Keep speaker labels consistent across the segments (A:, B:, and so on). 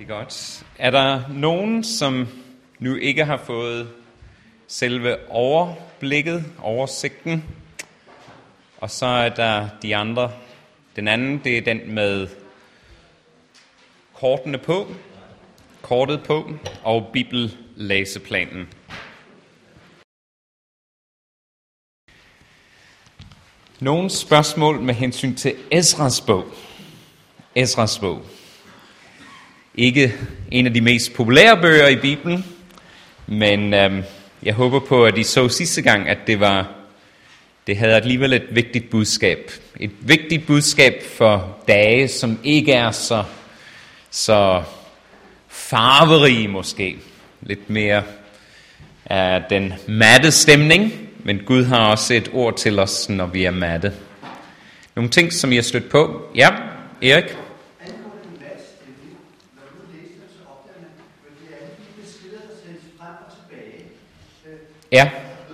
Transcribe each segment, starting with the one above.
A: Det er godt. Er der nogen, som nu ikke har fået selve overblikket, oversigten? Og så er der de andre. Den anden, det er den med kortet på og bibellæseplanen. Nogle spørgsmål med hensyn til Esras bog. Esras bog. Ikke en af de mest populære bøger i Bibelen, men jeg håber på, at I så sidste gang, at det havde alligevel et vigtigt budskab. Et vigtigt budskab for dage, som ikke er så farverige måske. Lidt mere af den matte stemning, men Gud har også et ord til os, når vi er matte. Nogle ting, som I har stødt på. Ja, Erik? Ja.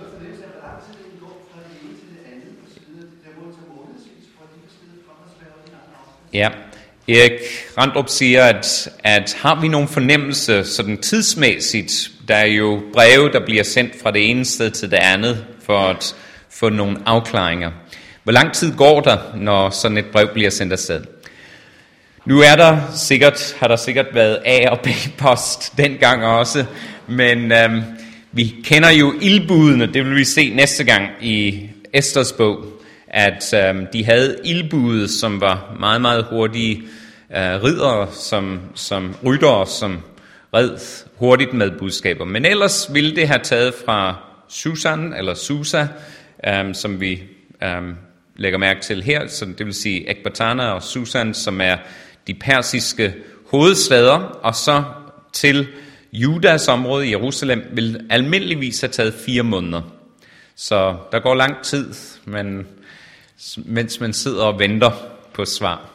A: Ja. Erik Randrup siger, at har vi nogen fornemmelse sådan tidsmæssigt, der er jo breve, der bliver sendt fra det ene sted til det andet, for at få nogle afklaringer. Hvor lang tid går der, når sådan et brev bliver sendt afsted? Nu har der sikkert været A- og B-post dengang også, men vi kender jo ildbudene, det vil vi se næste gang i Esters bog, at de havde ildbude, som var meget, meget hurtige riddere, som ryttere, som red hurtigt med budskaber. Men ellers ville det have taget fra Susa, som vi lægger mærke til her, så det vil sige Ekbatana og Susan, som er de persiske hovedstæder, og så til Judas område i Jerusalem vil almindeligvis have taget 4 måneder. Så der går lang tid, mens man sidder og venter på svar.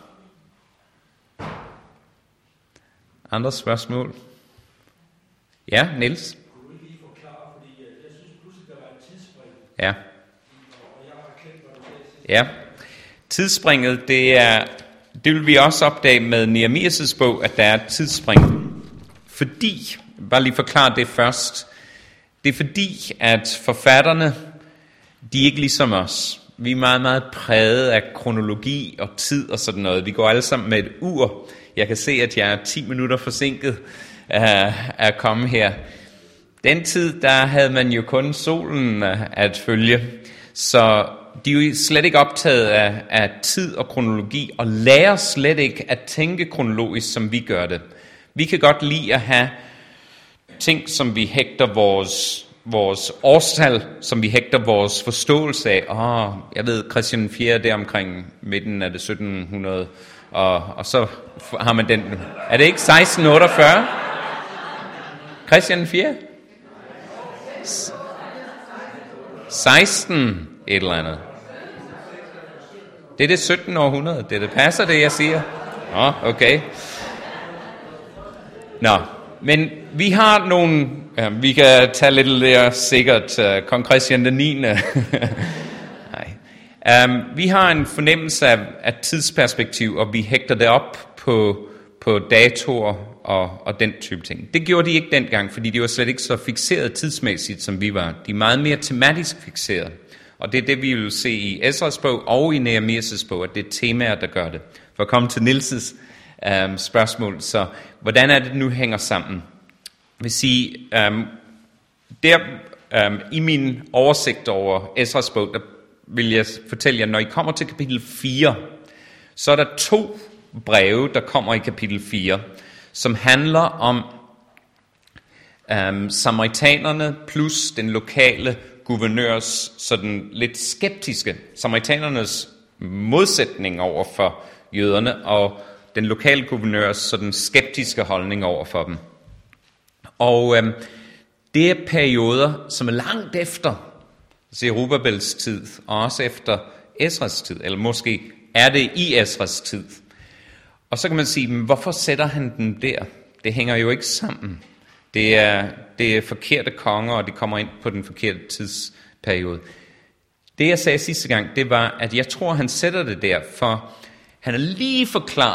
A: Andre spørgsmål? Ja, Niels?
B: Kunne du lige forklare, fordi jeg synes pludselig, der var et tidsspring.
A: Ja.
B: Og jeg har kendt, hvad du sagde.
A: Ja. Tidsspringet, det vil vi også opdage med Nehemias' bog, at der er et tidsspring. Fordi, bare lige forklare det først, det er fordi, at forfatterne, de er ikke ligesom os. Vi er meget, meget præget af kronologi og tid og sådan noget. Vi går alle sammen med et ur. Jeg kan se, at jeg er 10 minutter forsinket at komme her. Den tid, der havde man jo kun solen at følge. Så de er jo slet ikke optaget af tid og kronologi, og lærer slet ikke at tænke kronologisk, som vi gør det. Vi kan godt lide at have ting, som vi hægter vores årstal, som vi hægter vores forståelse af. Jeg ved, Christian 4. der omkring midten af det 1700, og så har man den. Er det ikke 1648? Christian 4. 16 et eller andet. Det er det 17. århundrede. Det passer, det jeg siger. Okay. Nå, men vi har nogle, vi kan tage lidt der sikkert, kong Christian den 9. Nej. Vi har en fornemmelse af tidsperspektiv, og vi hægter det op på datoer og den type ting. Det gjorde de ikke dengang, fordi de var slet ikke så fikseret tidsmæssigt, som vi var. De er meget mere tematisk fikseret. Og det er det, vi vil se i Esras bog og i Nehemias' bog, at det er temaer, der gør det. For at komme til Niels' spørgsmål, så hvordan er det nu hænger sammen? Jeg vil sige, i min oversigt over Esras bog, der vil jeg fortælle jer, når I kommer til kapitel 4, så er der 2 breve, der kommer i kapitel 4, som handler om samaritanerne plus den lokale guvernørs sådan lidt skeptiske, samaritanernes modsætning over for jøderne, og den lokale guvernørs sådan skeptiske holdning over for dem. Og det er perioder, som er langt efter Zerubabels tid, og også efter Esras tid, eller måske er det i Esras tid. Og så kan man sige, men hvorfor sætter han dem der? Det hænger jo ikke sammen. Det er forkerte konger, og de kommer ind på den forkerte tidsperiode. Det jeg sagde sidste gang, det var, at jeg tror, han sætter det der, for han har lige forklaret,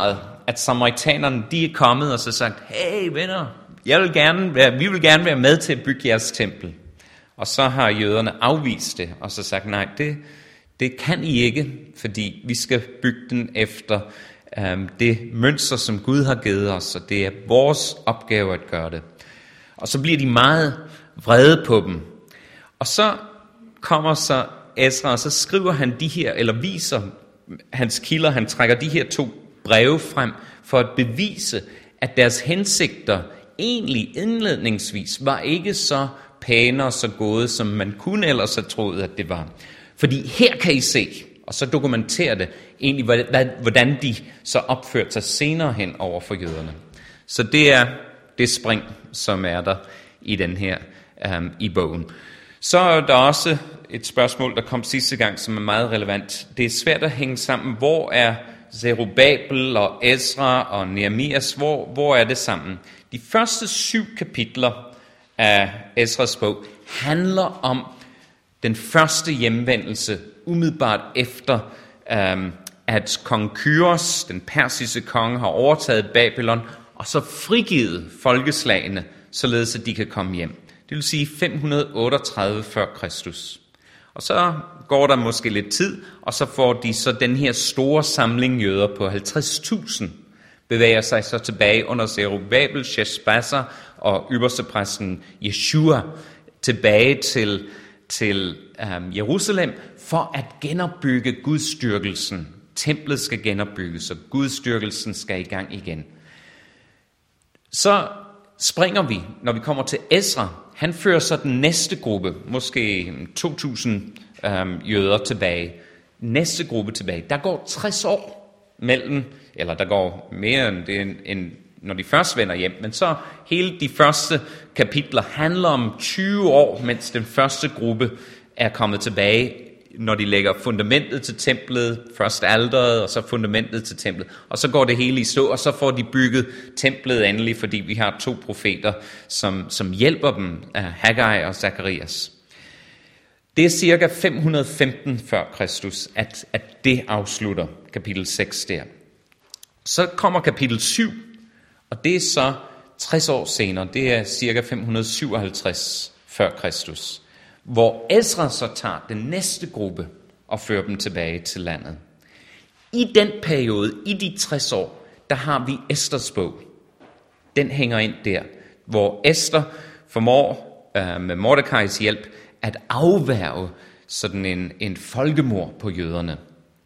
A: at samaritanerne, de er kommet og så sagt, hey venner, vi vil gerne være med til at bygge jeres tempel. Og så har jøderne afvist det, og så sagt, nej, det kan I ikke, fordi vi skal bygge den efter det mønster, som Gud har givet os, og det er vores opgave at gøre det. Og så bliver de meget vrede på dem. Og så kommer så Ezra, og så skriver han de her, eller viser hans kilder, han trækker de her 2 breve frem, for at bevise, at deres hensigter egentlig indledningsvis var ikke så pæne og så gode, som man kunne ellers have troet, at det var. Fordi her kan I se, og så dokumenterer det egentlig, hvordan de så opførte sig senere hen over for jøderne. Så det er det spring, som er der i den her i bogen. Så er der også et spørgsmål, der kom sidste gang, som er meget relevant. Det er svært at hænge sammen. Hvor er Zerubabel og Ezra og Nehemias? Hvor er det sammen? De første 7 kapitler af Ezras bog handler om den første hjemvendelse, umiddelbart efter, at kong Kyros, den persiske konge, har overtaget Babylon, og så frigivet folkeslagene, således at de kan komme hjem. Det vil sige 538 før Kristus. Og så går der måske lidt tid, og så får de så den her store samling jøder på 50.000, bevæger sig så tilbage under Zerubabel, Sheshbazzar og ypperstepræsten Jeshua tilbage til Jerusalem for at genopbygge gudsdyrkelsen. Templet skal genopbygges, og gudsdyrkelsen skal i gang igen. Så springer vi, når vi kommer til Ezra. Han fører så den næste gruppe, måske 2.000 jøder tilbage. Næste gruppe tilbage. Der går 60 år mellem, eller der går mere end det, end når de først vender hjem. Men så hele de første kapitler handler om 20 år, mens den første gruppe er kommet tilbage, når de lægger fundamentet til templet, først alteret, og så fundamentet til templet. Og så går det hele i stå, og så får de bygget templet endelig, fordi vi har 2 profeter, som hjælper dem, Haggai og Zakarias. Det er cirka 515 før Kristus, at det afslutter kapitel 6 der. Så kommer kapitel 7, og det er så 60 år senere, det er cirka 557 før Kristus, hvor Ezra så tager den næste gruppe og fører dem tilbage til landet. I den periode, i de 60 år, der har vi Esters bog. Den hænger ind der, hvor Ester formår med Mordekais hjælp at afværge sådan en folkemord på jøderne.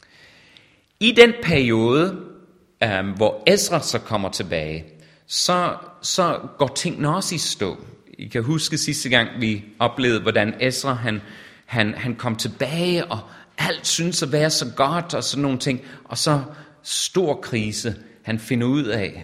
A: I den periode, hvor Ezra så kommer tilbage, så går tingene også i stå. I kan huske sidste gang, vi oplevede, hvordan Ezra han kom tilbage, og alt synes at være så godt, og sådan nogle ting. Og så stor krise. Han finder ud af,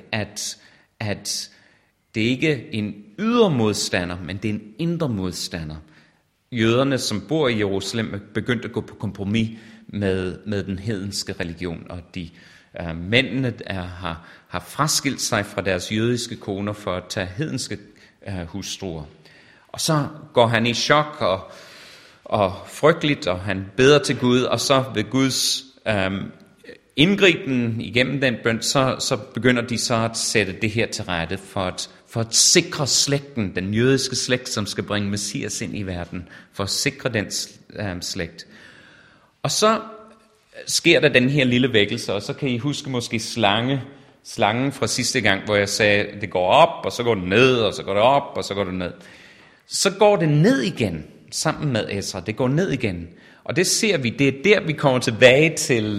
A: at det ikke er en ydre modstander, men det er en indre modstander. Jøderne, som bor i Jerusalem, er begyndt at gå på kompromis med den hedenske religion, og mændene har fraskilt sig fra deres jødiske koner for at tage hedenske hustruer. Og så går han i chok og frygteligt, og han beder til Gud, og så ved Guds indgriben igennem den bøn, så begynder de så at sætte det her til rette for at sikre slægten, den jødiske slægt, som skal bringe Messias ind i verden, for at sikre den slægt. Og så sker der den her lille vækkelse, og så kan I huske måske slangen fra sidste gang, hvor jeg sagde, det går op, og så går det ned, og så går det op, og så går det ned. Så går det ned igen, sammen med Ezra. Det går ned igen. Og det ser vi, det er der, vi kommer tilbage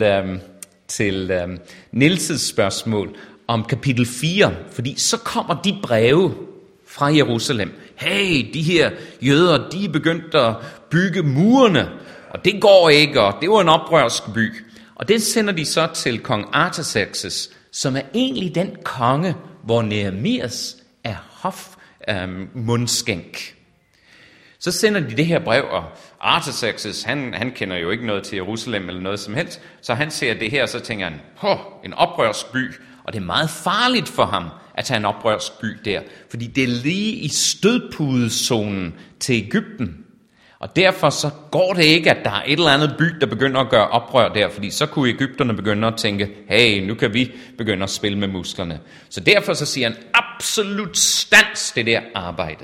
A: til Niels' spørgsmål om kapitel 4. Fordi så kommer de breve fra Jerusalem. Hey, de her jøder, de er begyndt at bygge murene, og det går ikke, og det var en oprørsk by. Og det sender de så til kong Artaxerxes, som er egentlig den konge, hvor Nehemias er hofmundskænk. Så sender de det her brev, og Artaxerxes, han kender jo ikke noget til Jerusalem eller noget som helst, så han ser det her, og så tænker han, en oprørsk by, og det er meget farligt for ham at have en oprørsk by der, fordi det er lige i stødpudezonen til Egypten. Og derfor så går det ikke, at der er et eller andet by, der begynder at gøre oprør der, fordi så kunne egypterne begynde at tænke, hey, nu kan vi begynde at spille med musklerne. Så derfor så siger han, absolut stands det der arbejde.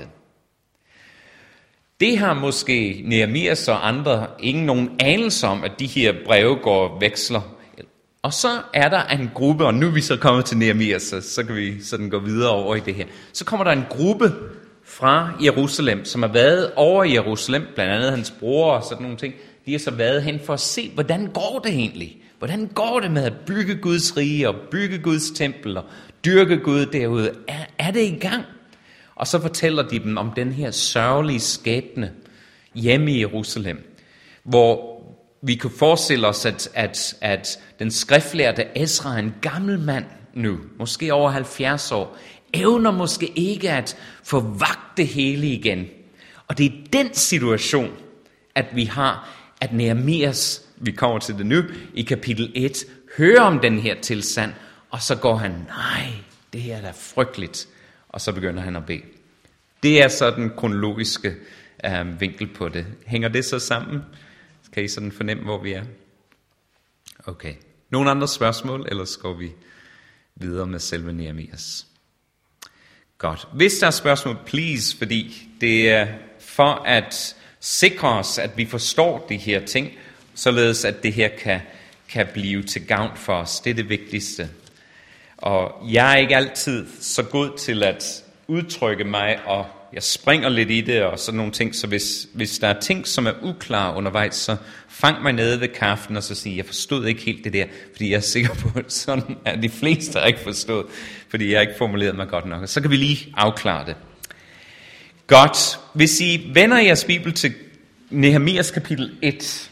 A: Det har måske Nehemias og andre ingen nogen anelse om, at de her breve går veksler. Og så er der en gruppe, og nu er vi så kommet til Nehemias, så kan vi sådan gå videre over i det her. Så kommer der en gruppe fra Jerusalem, som har været over i Jerusalem, blandt andet hans bror og sådan nogle ting. De har så været hen for at se, hvordan går det egentlig? Hvordan går det med at bygge Guds rige og bygge Guds tempel og dyrke Gud derude? Er det i gang? Og så fortæller de dem om den her sørgelige skæbne hjemme i Jerusalem, hvor vi kunne forestille os, at den skriftlærte Ezra, en gammel mand nu, måske over 70 år, evner måske ikke at få vagt det hele igen. Og det er den situation, at vi har, at Nehemias, vi kommer til det nu, i kapitel 1, hører om den her tilstand, og så går han, nej, det her er da frygteligt, og så begynder han at bede. Det er så den kronologiske vinkel på det. Hænger det så sammen? Kan I sådan fornemme, hvor vi er? Okay. Nogle andre spørgsmål, eller skal vi videre med selve Nehemias? Godt. Hvis der er spørgsmål, please, fordi det er for at sikre os, at vi forstår de her ting, således at det her kan blive til gavn for os. Det er det vigtigste. Og jeg er ikke altid så god til at udtrykke mig, og jeg springer lidt i det og sådan nogle ting, så hvis der er ting, som er uklare undervejs, så fang mig nede ved kaffen og så sige, jeg forstod ikke helt det der, fordi jeg er sikker på, at sådan er de fleste har ikke forstået, fordi jeg ikke formuleret mig godt nok. Så kan vi lige afklare det. Godt. Hvis I vender jeres bibel til Nehemias kapitel 1,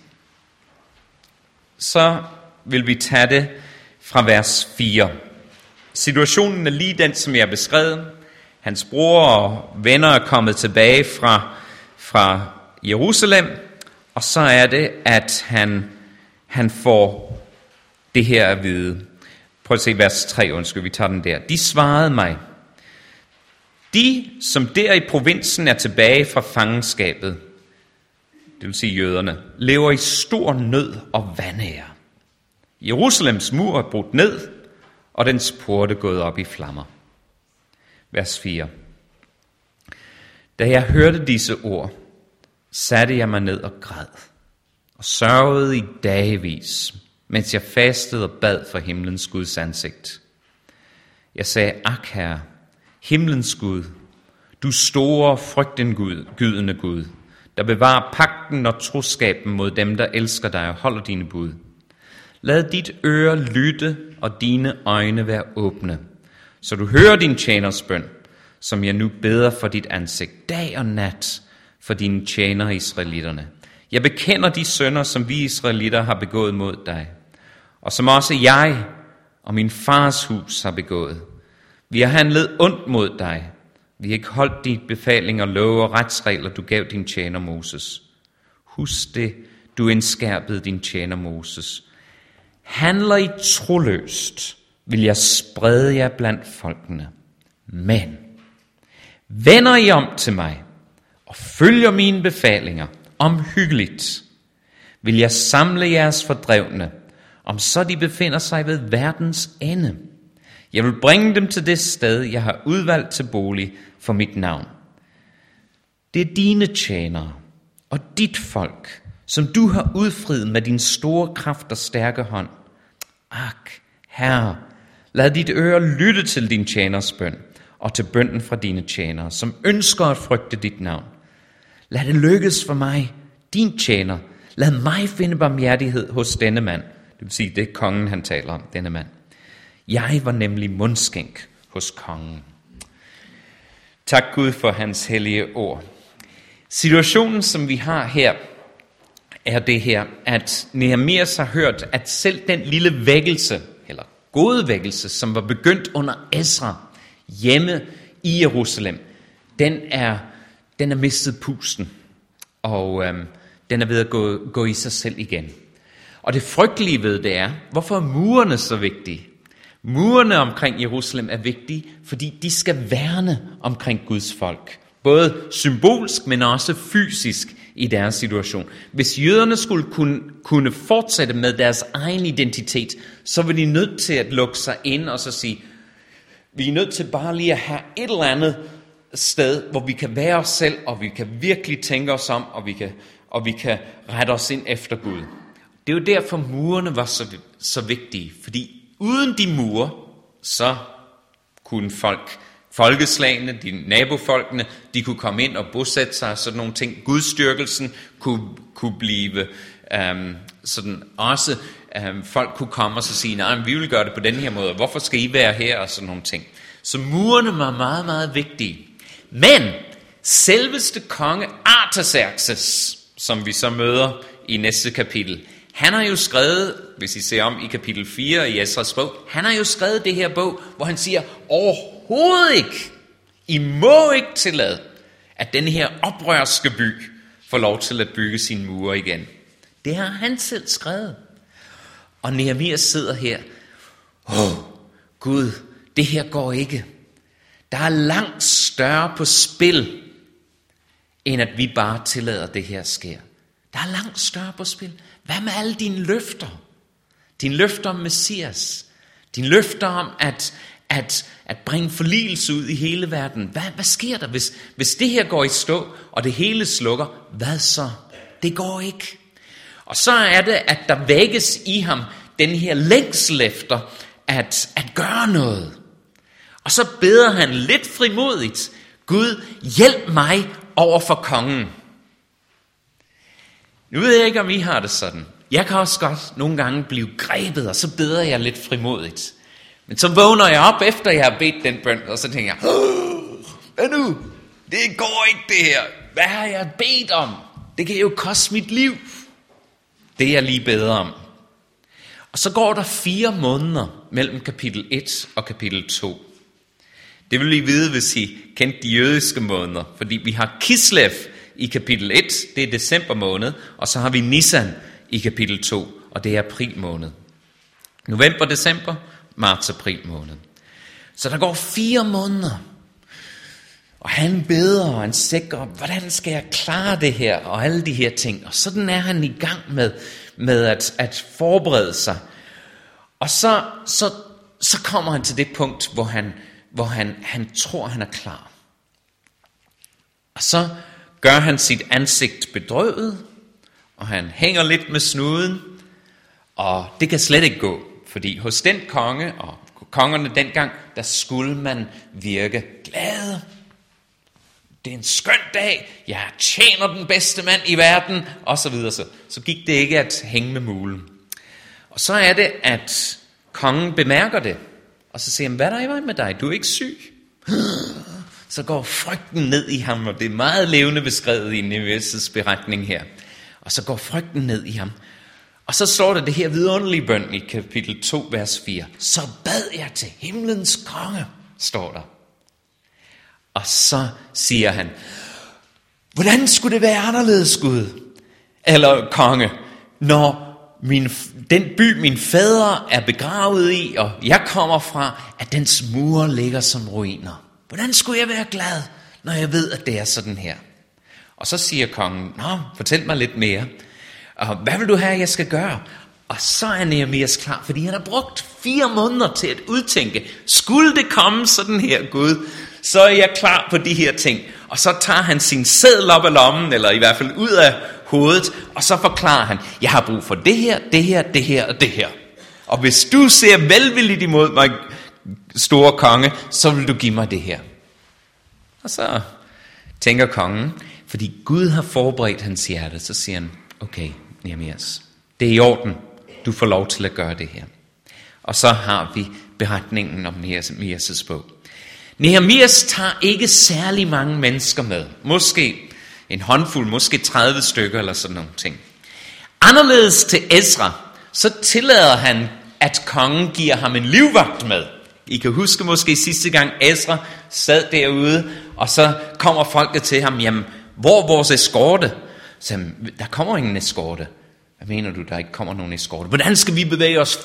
A: så vil vi tage det fra vers 4. Situationen er lige den, som jeg har beskrevet. Hans bror og venner er kommet tilbage fra Jerusalem, og så er det, at han får det her at vide. Prøv at se vers 3, vi tager den der. De svarede mig, de, som der i provinsen er tilbage fra fangenskabet, det vil sige jøderne, lever i stor nød og vanære. Jerusalems mur er brudt ned, og dens porte gået op i flammer. Vers 4. Da jeg hørte disse ord, satte jeg mig ned og græd, og sørgede i dagevis, mens jeg fastede og bad for himlens Guds ansigt. Jeg sagde, ak Herre, himlens Gud, du store frygtindgydende Gud, der bevarer pagten og troskaben mod dem, der elsker dig og holder dine bud. Lad dit øre lytte og dine øjne være åbne, så du hører din tjeners bøn, som jeg nu beder for dit ansigt, dag og nat, for dine tjenere israelitterne. Jeg bekender de synder, som vi israelitter har begået mod dig, og som også jeg og min fars hus har begået. Vi har handlet ondt mod dig. Vi har ikke holdt de befalinger, love og retsregler, du gav din tjener Moses. Husk det, du indskærpede din tjener Moses. Handler I troløst, vil jeg sprede jer blandt folkene. Men vender I om til mig og følger mine befalinger omhyggeligt, vil jeg samle jeres fordrevne, om så de befinder sig ved verdens ende. Jeg vil bringe dem til det sted, jeg har udvalgt til bolig for mit navn. Det er dine tjenere og dit folk, som du har udfriet med din store kraft og stærke hånd. Ak, Herre, lad dit øre lytte til din tjeners bøn og til bønnen fra dine tjenere, som ønsker at frygte dit navn. Lad det lykkes for mig, din tjener. Lad mig finde barmhjertighed hos denne mand. Det vil sige, det er kongen, han taler om, denne mand. Jeg var nemlig mundskænk hos kongen. Tak Gud for hans hellige ord. Situationen, som vi har her, er det her, at Nehemias har hørt, at selv den lille vækkelse, eller gode vækkelse, som var begyndt under Ezra hjemme i Jerusalem, den er mistet pusten, og den er ved at gå i sig selv igen. Og det frygtelige ved det er, hvorfor er murene så vigtige? Murene omkring Jerusalem er vigtige, fordi de skal værne omkring Guds folk. Både symbolsk, men også fysisk i deres situation. Hvis jøderne skulle kunne fortsætte med deres egen identitet, så var de nødt til at lukke sig ind og så sige, vi er nødt til bare lige at have et eller andet sted, hvor vi kan være os selv, og vi kan virkelig tænke os om, og vi kan rette os ind efter Gud. Det er jo derfor murene var så vigtige, fordi uden de mure, så kunne folkeslagene, de nabofolkene, de kunne komme ind og bosætte sig, sådan nogle ting. Gudstyrkelsen kunne blive sådan også, folk kunne komme og så sige, nej, men vi vil gøre det på den her måde, hvorfor skal I være her, og sådan nogle ting. Så murene var meget, meget vigtige. Men selveste konge Artaxerxes, som vi så møder i næste kapitel, han har jo skrevet, hvis I ser om i kapitel 4 i Esdras bog, han har jo skrevet det her bog, hvor han siger, overhovedet ikke, I må ikke tillade, at den her oprørske by får lov til at bygge sine mure igen. Det har han selv skrevet. Og Nehemias sidder her, Gud, det her går ikke. Der er langt større på spil, end at vi bare tillader det her sker. Der er langt større på spil. Hvad med alle dine løfter? Dine løfter om Messias. Dine løfter om at bringe forligelse ud i hele verden. Hvad sker der, hvis det her går i stå, og det hele slukker? Hvad så? Det går ikke. Og så er det, at der vækkes i ham den her længsel efter at gøre noget. Og så beder han lidt frimodigt, Gud, hjælp mig over for kongen. Nu ved jeg ikke, om I har det sådan. Jeg kan også godt nogle gange blive grebet, og så beder jeg lidt frimodigt. Men så vågner jeg op, efter jeg har bedt den bøn, og så tænker jeg, hvad nu? Det går ikke det her. Hvad har jeg bedt om? Det kan jo koste mit liv. Det er jeg lige bedre om. Og så går der 4 måneder mellem kapitel 1 og kapitel 2. Det vil I vide, hvis I kendte de jødiske måneder. Fordi vi har Kislev i kapitel 1, det er december måned. Og så har vi Nisan i kapitel 2, og det er april måned. November, december, marts, april måned. Så der går 4 måneder. Og han beder, og han sikrer, hvordan skal jeg klare det her, og alle de her ting. Og sådan er han i gang med at forberede sig. Og så kommer han til det punkt, hvor han tror, han er klar. Og så gør han sit ansigt bedrøvet, og han hænger lidt med snuden, og det kan slet ikke gå, fordi hos den konge, og kongerne dengang, der skulle man virke glad. Det er en skøn dag, jeg tjener den bedste mand i verden, og så videre. Så gik det ikke at hænge med mulen. Og så er det, at kongen bemærker det, og så siger han, hvad er der i vej med dig? Du er ikke syg. Så går frygten ned i ham, og det er meget levende beskrevet i Nehemias beretning her. Og så går frygten ned i ham. Og så står der det her vidunderlige bøn i kapitel 2, vers 4. Så bad jeg til himlens konge, står der. Og så siger han, hvordan skulle det være anderledes, Gud? Eller konge, når den by, min fader er begravet i, og jeg kommer fra, at dens mure ligger som ruiner. Hvordan skulle jeg være glad, når jeg ved, at det er sådan her? Og så siger kongen, fortæl mig lidt mere. Og hvad vil du have, jeg skal gøre? Og så er Nehemias klar, fordi han har brugt 4 måneder til at udtænke, skulle det komme sådan her, Gud, så er jeg klar på de her ting. Og så tager han sin seddel op af lommen, eller i hvert fald ud af hovedet, og så forklarer han, jeg har brug for det her, det her, det her og det her. Og hvis du ser velvilligt imod mig, store konge, så vil du give mig det her. Og så tænker kongen, fordi Gud har forberedt hans hjerte, så siger han, okay, Nehemias, det er i orden, du får lov til at gøre det her. Og så har vi beretningen om Nehemias' bog. Nehemias tager ikke særlig mange mennesker med. Måske en håndfuld, måske 30 stykker eller sådan nogle ting. Anderledes til Ezra, så tillader han, at kongen giver ham en livvagt med. I kan huske måske sidste gang Ezra sad derude, og så kommer folket til ham, jamen, hvor er vores eskorte? Så der kommer ingen eskorte. Hvad mener du, der ikke kommer nogen eskorte? Hvordan skal vi bevæge os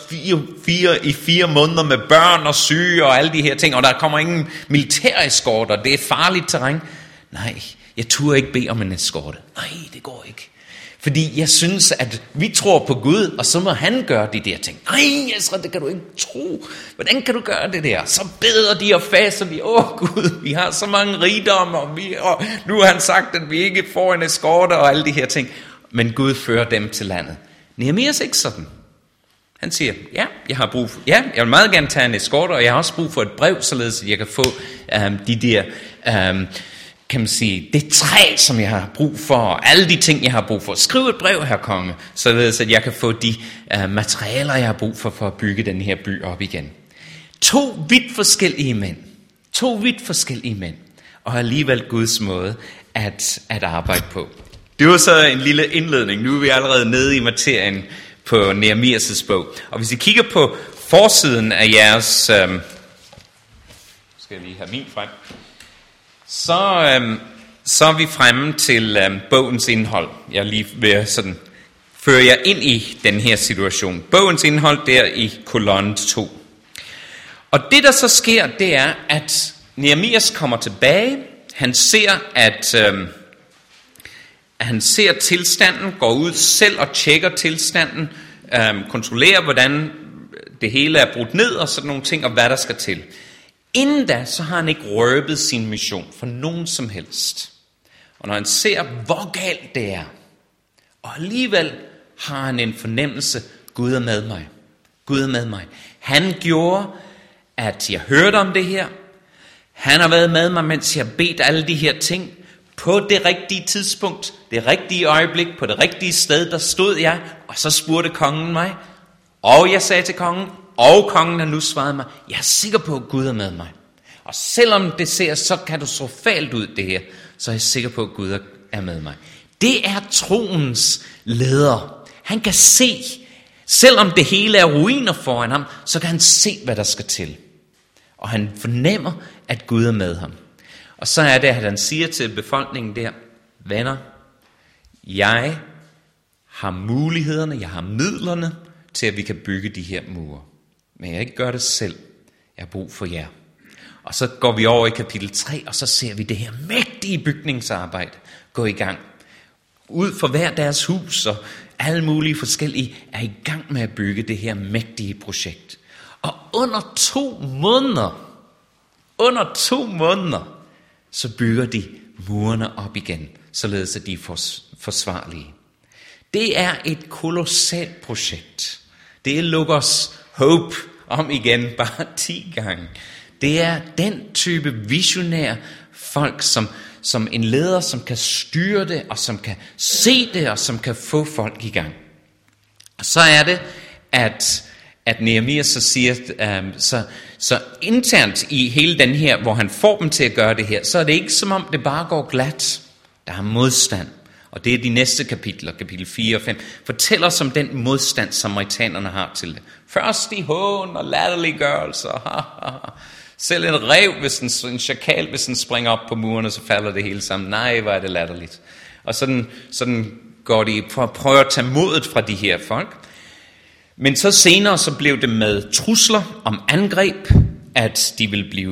A: 4 måneder med børn og syge og alle de her ting, og der kommer ingen militære eskorter, det er farligt terræn? Nej, Jeg turde ikke bede om en eskorte. Nej, det går ikke. Fordi jeg synes, at vi tror på Gud, og så må han gøre de der ting. Nej, Ezra, det kan du ikke tro. Hvordan kan du gøre det der? Så beder de og faster de. Gud, vi har så mange rigdomme, og nu har han sagt, at vi ikke får en eskorte og alle de her ting. Men Gud fører dem til landet. Nehemias ikke sådan. Han siger, jeg vil meget gerne tage en eskorte, og jeg har også brug for et brev, således at jeg kan få de der... kan man sige, det træ, som jeg har brug for, og alle de ting, jeg har brug for. Skriv et brev, herre konge, således at jeg kan få de materialer, jeg har brug for at bygge den her by op igen. 2 vidt forskellige mænd, og alligevel Guds måde at arbejde på. Det var så en lille indledning. Nu er vi allerede nede i materien på Nehemias' bog. Og hvis I kigger på forsiden af jeres... skal jeg lige have min frem? Så er vi fremme til bogens indhold. Jeg lige vil sådan føre jer ind i den her situation. Bogens indhold der i kolonne 2. Og det der så sker, det er, at Nehemias kommer tilbage. Han ser tilstanden, går ud selv og tjekker tilstanden, kontrollerer, hvordan det hele er brudt ned og sådan nogle ting, og hvad der skal til. Inden da, så har han ikke røbet sin mission for nogen som helst. Og når han ser, hvor galt det er, og alligevel har han en fornemmelse, Gud er med mig. Gud er med mig. Han gjorde, at jeg hørte om det her. Han har været med mig, mens jeg bedt alle de her ting. På det rigtige tidspunkt, det rigtige øjeblik, på det rigtige sted, der stod jeg, og så spurgte kongen mig. Og jeg sagde til kongen, og kongen har nu svaret mig, jeg er sikker på, at Gud er med mig. Og selvom det ser så katastrofalt ud det her, så er jeg sikker på, at Gud er med mig. Det er troens leder. Han kan se, selvom det hele er ruiner foran ham, så kan han se, hvad der skal til. Og han fornemmer, at Gud er med ham. Og så er det, at han siger til befolkningen der, venner, jeg har mulighederne, jeg har midlerne til, at vi kan bygge de her mure. Men jeg ikke gør det selv. Jeg har brug for jer. Og så går vi over i kapitel 3, og så ser vi det her mægtige bygningsarbejde gå i gang. Ud for hver deres hus, og alle mulige forskellige er i gang med at bygge det her mægtige projekt. Og under 2 måneder, så bygger de murene op igen, således at de er forsvarlige. Det er et kolossalt projekt. Det er Luggers håb om igen bare 10 gange. Det er den type visionære folk, som en leder, som kan styre det, og som kan se det, og som kan få folk i gang. Og så er det, at Nehemias så siger, så internt i hele den her, hvor han får dem til at gøre det her, så er det ikke som om det bare går glat. Der er modstand. Og det er de næste kapitler, kapitel 4 og 5, fortæller os om den modstand, samaritanerne har til det. Først i hån og latterliggørelser. Selv en rev, en chakal, hvis den springer op på murene, så falder det hele sammen. Nej, hvor er det latterligt. Og sådan går de for at prøve at tage modet fra de her folk. Men så senere så blev det med trusler om angreb, at de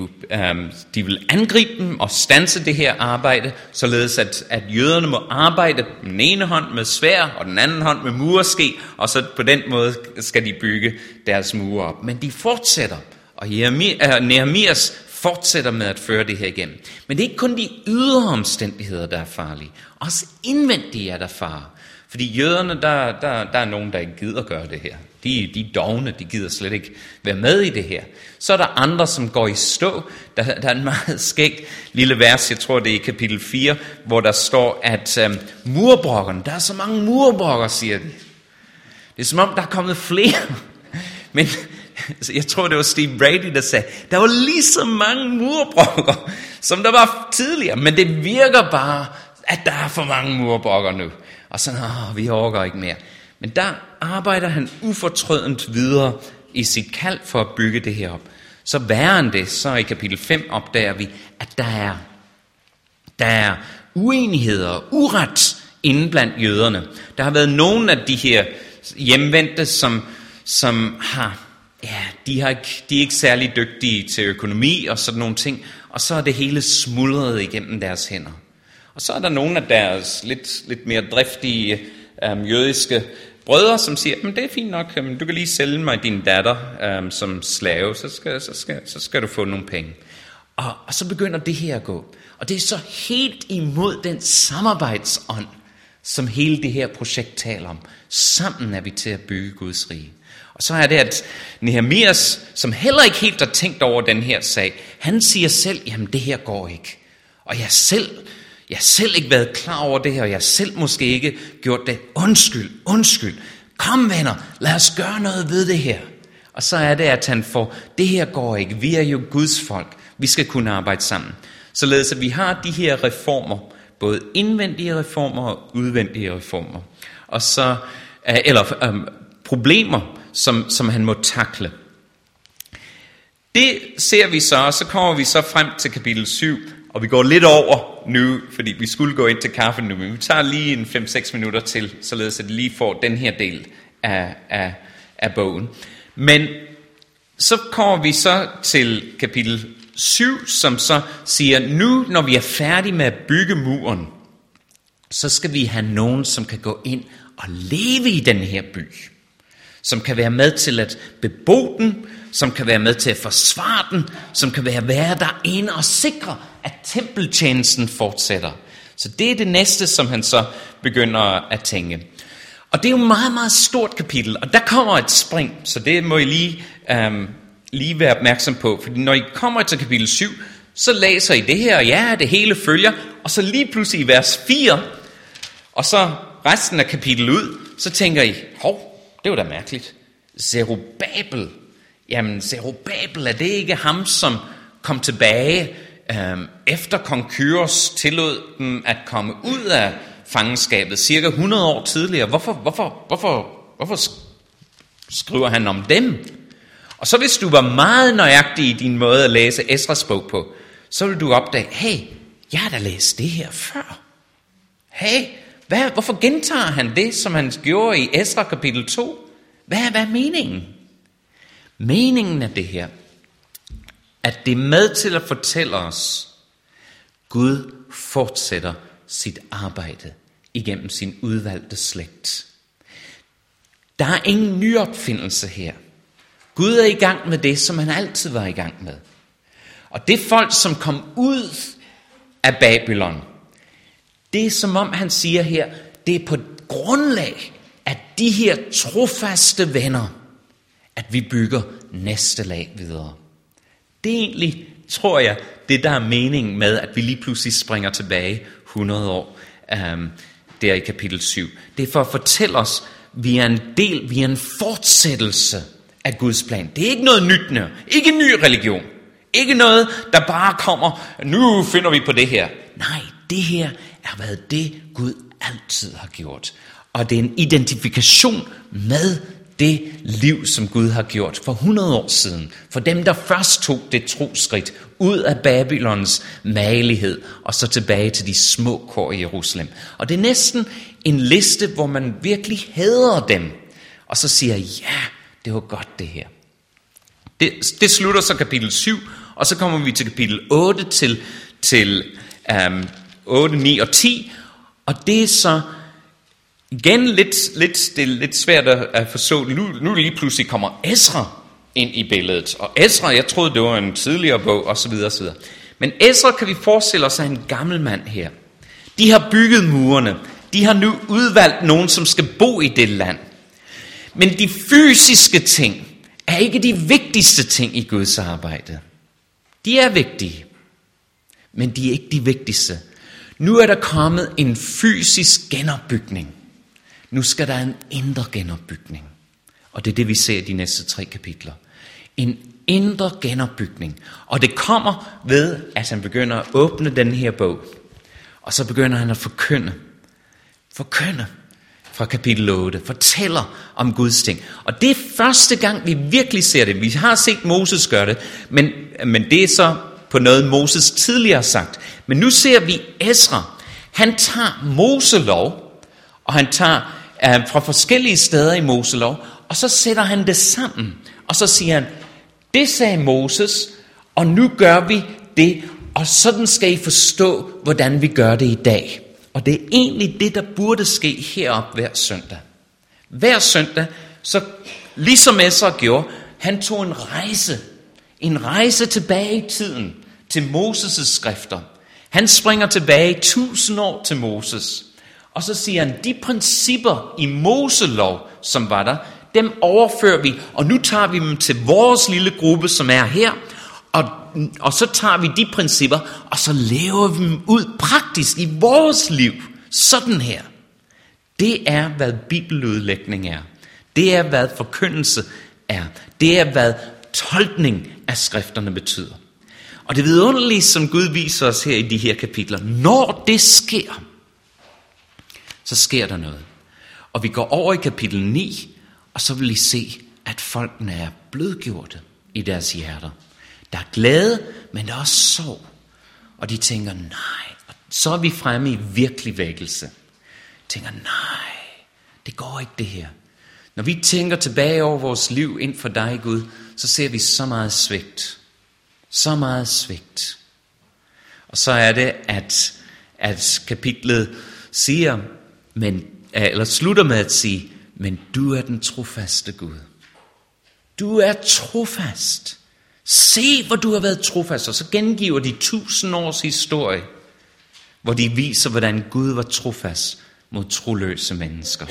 A: vil angribe dem og standse det her arbejde, således at jøderne må arbejde med den ene hånd med sværd og den anden hånd med mureske, og så på den måde skal de bygge deres mure op. Men de fortsætter, og Nehemias fortsætter med at føre det her igennem. Men det er ikke kun de ydre omstændigheder, der er farlige. Også indvendige er der fare. Fordi jøderne, der er nogen, der ikke gider gøre det her. De er dovne, de gider slet ikke være med i det her. Så er der andre, som går i stå. Der er en meget skægt lille vers, jeg tror det er i kapitel 4, hvor der står, at murbrokkerne, der er så mange murbrokker, siger de. Det er som om, der er kommet flere. Men jeg tror, det var Steve Brady, der sagde, der var lige så mange murbrokker, som der var tidligere. Men det virker bare, at der er for mange murbrokker nu. Og sådan, vi overgår ikke mere. Men der arbejder han ufortrødent videre i sit kald for at bygge det her op. Så værre end det, så i kapitel 5 opdager vi, at der er uenigheder og uret inden blandt jøderne. Der har været nogle af de her hjemvendte, som har, de er ikke særlig dygtige til økonomi og sådan nogle ting. Og så er det hele smuldret igennem deres hænder. Og så er der nogle af deres lidt mere driftige jødiske brødre, som siger, men det er fint nok, du kan lige sælge mig din datter som slave, så skal du få nogle penge. Og så begynder det her at gå. Og det er så helt imod den samarbejdsånd, som hele det her projekt taler om. Sammen er vi til at bygge Guds rige. Og så er det, at Nehemias, som heller ikke helt har tænkt over den her sag, han siger selv, jamen det her går ikke. Og jeg har selv ikke været klar over det her, og jeg har selv måske ikke gjort det. Undskyld. Kom venner, lad os gøre noget ved det her. Og så er det, at han får, det her går ikke, vi er jo Guds folk, vi skal kunne arbejde sammen. Således at vi har de her reformer, både indvendige reformer og udvendige reformer. Og så, problemer, som han må takle. Det ser vi så, og så kommer vi så frem til kapitel 7, og vi går lidt over nu, fordi vi skulle gå ind til kaffen nu, men vi tager lige en 5-6 minutter til, således at vi lige får den her del af bogen. Men så kommer vi så til kapitel 7, som så siger, nu når vi er færdige med at bygge muren, så skal vi have nogen, som kan gå ind og leve i den her by. Som kan være med til at bebo den, som kan være med til at forsvare den, som kan være derinde og sikre, at tempeltjenesten fortsætter. Så det er det næste, som han så begynder at tænke. Og det er jo et meget, meget stort kapitel, og der kommer et spring, så det må I lige være opmærksom på. Fordi når I kommer til kapitel 7, så læser I det her, og ja, det hele følger, og så lige pludselig i vers 4, og så resten af kapitlet ud, så tænker I, det var da mærkeligt. Zerubabel. Jamen, Zerubabel, er det ikke ham, som kom tilbage efter kong Kyros tillod dem at komme ud af fangenskabet cirka 100 år tidligere? Hvorfor skriver han om dem? Og så hvis du var meget nøjagtig i din måde at læse Esras bog på, så vil du opdage, hey, jeg har da læst det her før. Hey, hvorfor gentager han det, som han gjorde i Esra kapitel 2? Hvad er meningen? Meningen er det her, at det er med til at fortælle os, Gud fortsætter sit arbejde igennem sin udvalgte slægt. Der er ingen ny opfindelse her. Gud er i gang med det, som han altid var i gang med. Og det folk, som kom ud af Babylon, det er som om han siger her, det er på grundlag af de her trofaste venner, at vi bygger næste lag videre. Det er egentlig, tror jeg, det der er meningen med, at vi lige pludselig springer tilbage 100 år der i kapitel 7. Det er for at fortælle os, vi er en fortsættelse af Guds plan. Det er ikke noget nyt nu. Ikke en ny religion. Ikke noget, der bare kommer, nu finder vi på det her. Nej, det her er været det, Gud altid har gjort. Og det er en identifikation med det liv, som Gud har gjort for 100 år siden. For dem, der først tog det troskridt ud af Babylons magelighed, og så tilbage til de små kår i Jerusalem. Og det er næsten en liste, hvor man virkelig hader dem. Og så siger, ja, det var godt det her. Det slutter så kapitel 7, og så kommer vi til kapitel 8 til 8, 9 og 10. Og det er så igen lidt svært at forstå. Nu lige pludselig kommer Esra ind i billedet. Og Esra, jeg troede det var en tidligere bog, osv. osv. Men Esra kan vi forestille os er en gammel mand her. De har bygget murene. De har nu udvalgt nogen, som skal bo i det land. Men de fysiske ting er ikke de vigtigste ting i Guds arbejde. De er vigtige, men de er ikke de vigtigste. Nu er der kommet en fysisk genopbygning. Nu skal der en indre genopbygning. Og det er det, vi ser i de næste 3 kapitler. En indre genopbygning. Og det kommer ved, at han begynder at åbne den her bog. Og så begynder han at forkynde fra kapitel 8, fortæller om Guds ting. Og det er første gang, vi virkelig ser det. Vi har set Moses gøre det, men det er så på noget, Moses tidligere har sagt. Men nu ser vi Esra. Han tager Moselov, og han tager fra forskellige steder i Moselov, og så sætter han det sammen. Og så siger han, det sagde Moses, og nu gør vi det, Og sådan skal I forstå, hvordan vi gør det i dag. Og det er egentlig det, der burde ske heroppe hver søndag. Hver søndag, så ligesom Esra gjorde, han tog en rejse tilbage i tiden til Moses' skrifter. Han springer tilbage 1000 år til Moses. Og så siger han, de principper i Moselov, som var der, dem overfører vi, og nu tager vi dem til vores lille gruppe, som er her, og så tager vi de principper, og så lever vi dem ud praktisk i vores liv, sådan her. Det er, hvad bibeludlægning er. Det er, hvad forkyndelse er. Det er, hvad tolkning af skrifterne betyder. Og det vidunderlige, som Gud viser os her i de her kapitler, når det sker, så sker der noget. Og vi går over i kapitel 9, og så vil I se, at folkene er blødgjorte i deres hjerter. Der er glæde, men der er også sorg. Og de tænker, nej. Og så er vi fremme i virkelig vækkelse. De tænker, nej, det går ikke det her. Når vi tænker tilbage over vores liv ind for dig, Gud, så ser vi så meget svigt. Så meget svigt. Og så er det, at kapitlet siger, eller slutter med at sige, men du er den trofaste Gud. Du er trofast. Se, hvor du har været trofast. Og så gengiver de 1000 års historie, hvor de viser, hvordan Gud var trofast mod troløse mennesker.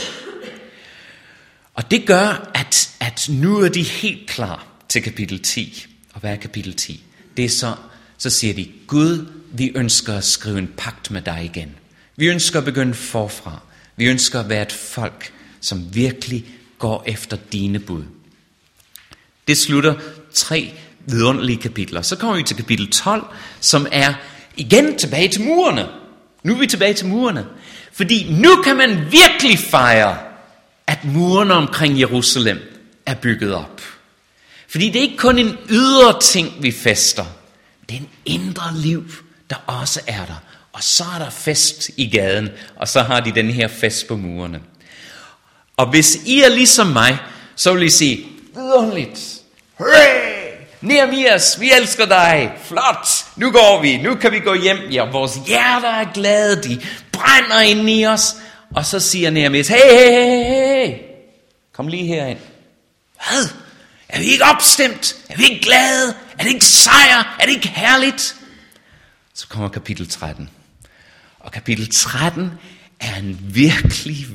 A: Og det gør, at nu er de helt klar til kapitel 10. Og hvad er kapitel 10? Det er så siger de, Gud, vi ønsker at skrive en pagt med dig igen. Vi ønsker at begynde forfra. Vi ønsker at være et folk, som virkelig går efter dine bud. Det slutter 3 vidunderlige kapitler. Så kommer vi til kapitel 12, som er igen tilbage til murene. Nu er vi tilbage til murene. Fordi nu kan man virkelig fejre, at murene omkring Jerusalem er bygget op. Fordi det er ikke kun en ydre ting, vi fester. Det er en indre liv, der også er der. Og så er der fest i gaden, og så har de den her fest på murene. Og hvis I er ligesom mig, så vil I sige, vidunderligt. Hurray! Nehemias, vi elsker dig. Flot, nu går vi. Nu kan vi gå hjem. Ja, vores hjerter er glade. De brænder ind i os. Og så siger Nehemias, hey. Kom lige herind. Hvad? Er vi ikke opstemt? Er vi ikke glade? Er det ikke sejr? Er det ikke herligt? Så kommer kapitel 13. Og kapitel 13 er en virkelig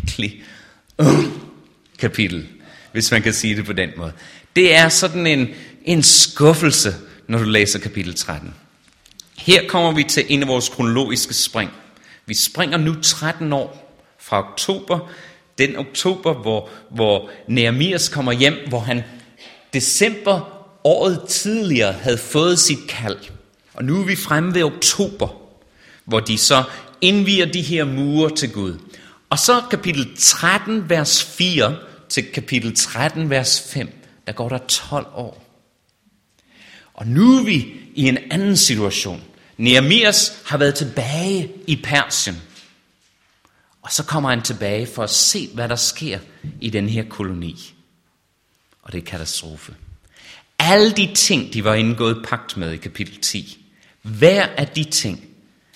A: kapitel, hvis man kan sige det på den måde. Det er sådan en skuffelse, når du læser kapitel 13. Her kommer vi til en af vores kronologiske spring. Vi springer nu 13 år fra oktober, den oktober, hvor Nehemias kommer hjem, hvor han december året tidligere havde fået sit kald. Og nu er vi fremme ved oktober, hvor de så indvier de her mure til Gud. Og så kapitel 13, vers 4 til kapitel 13, vers 5, der går der 12 år. Og nu er vi i en anden situation. Nehemias har været tilbage i Persien. Og så kommer han tilbage for at se, hvad der sker i den her koloni. Og det er katastrofe. Alle de ting, de var indgået pagt med i kapitel 10, hver af de ting,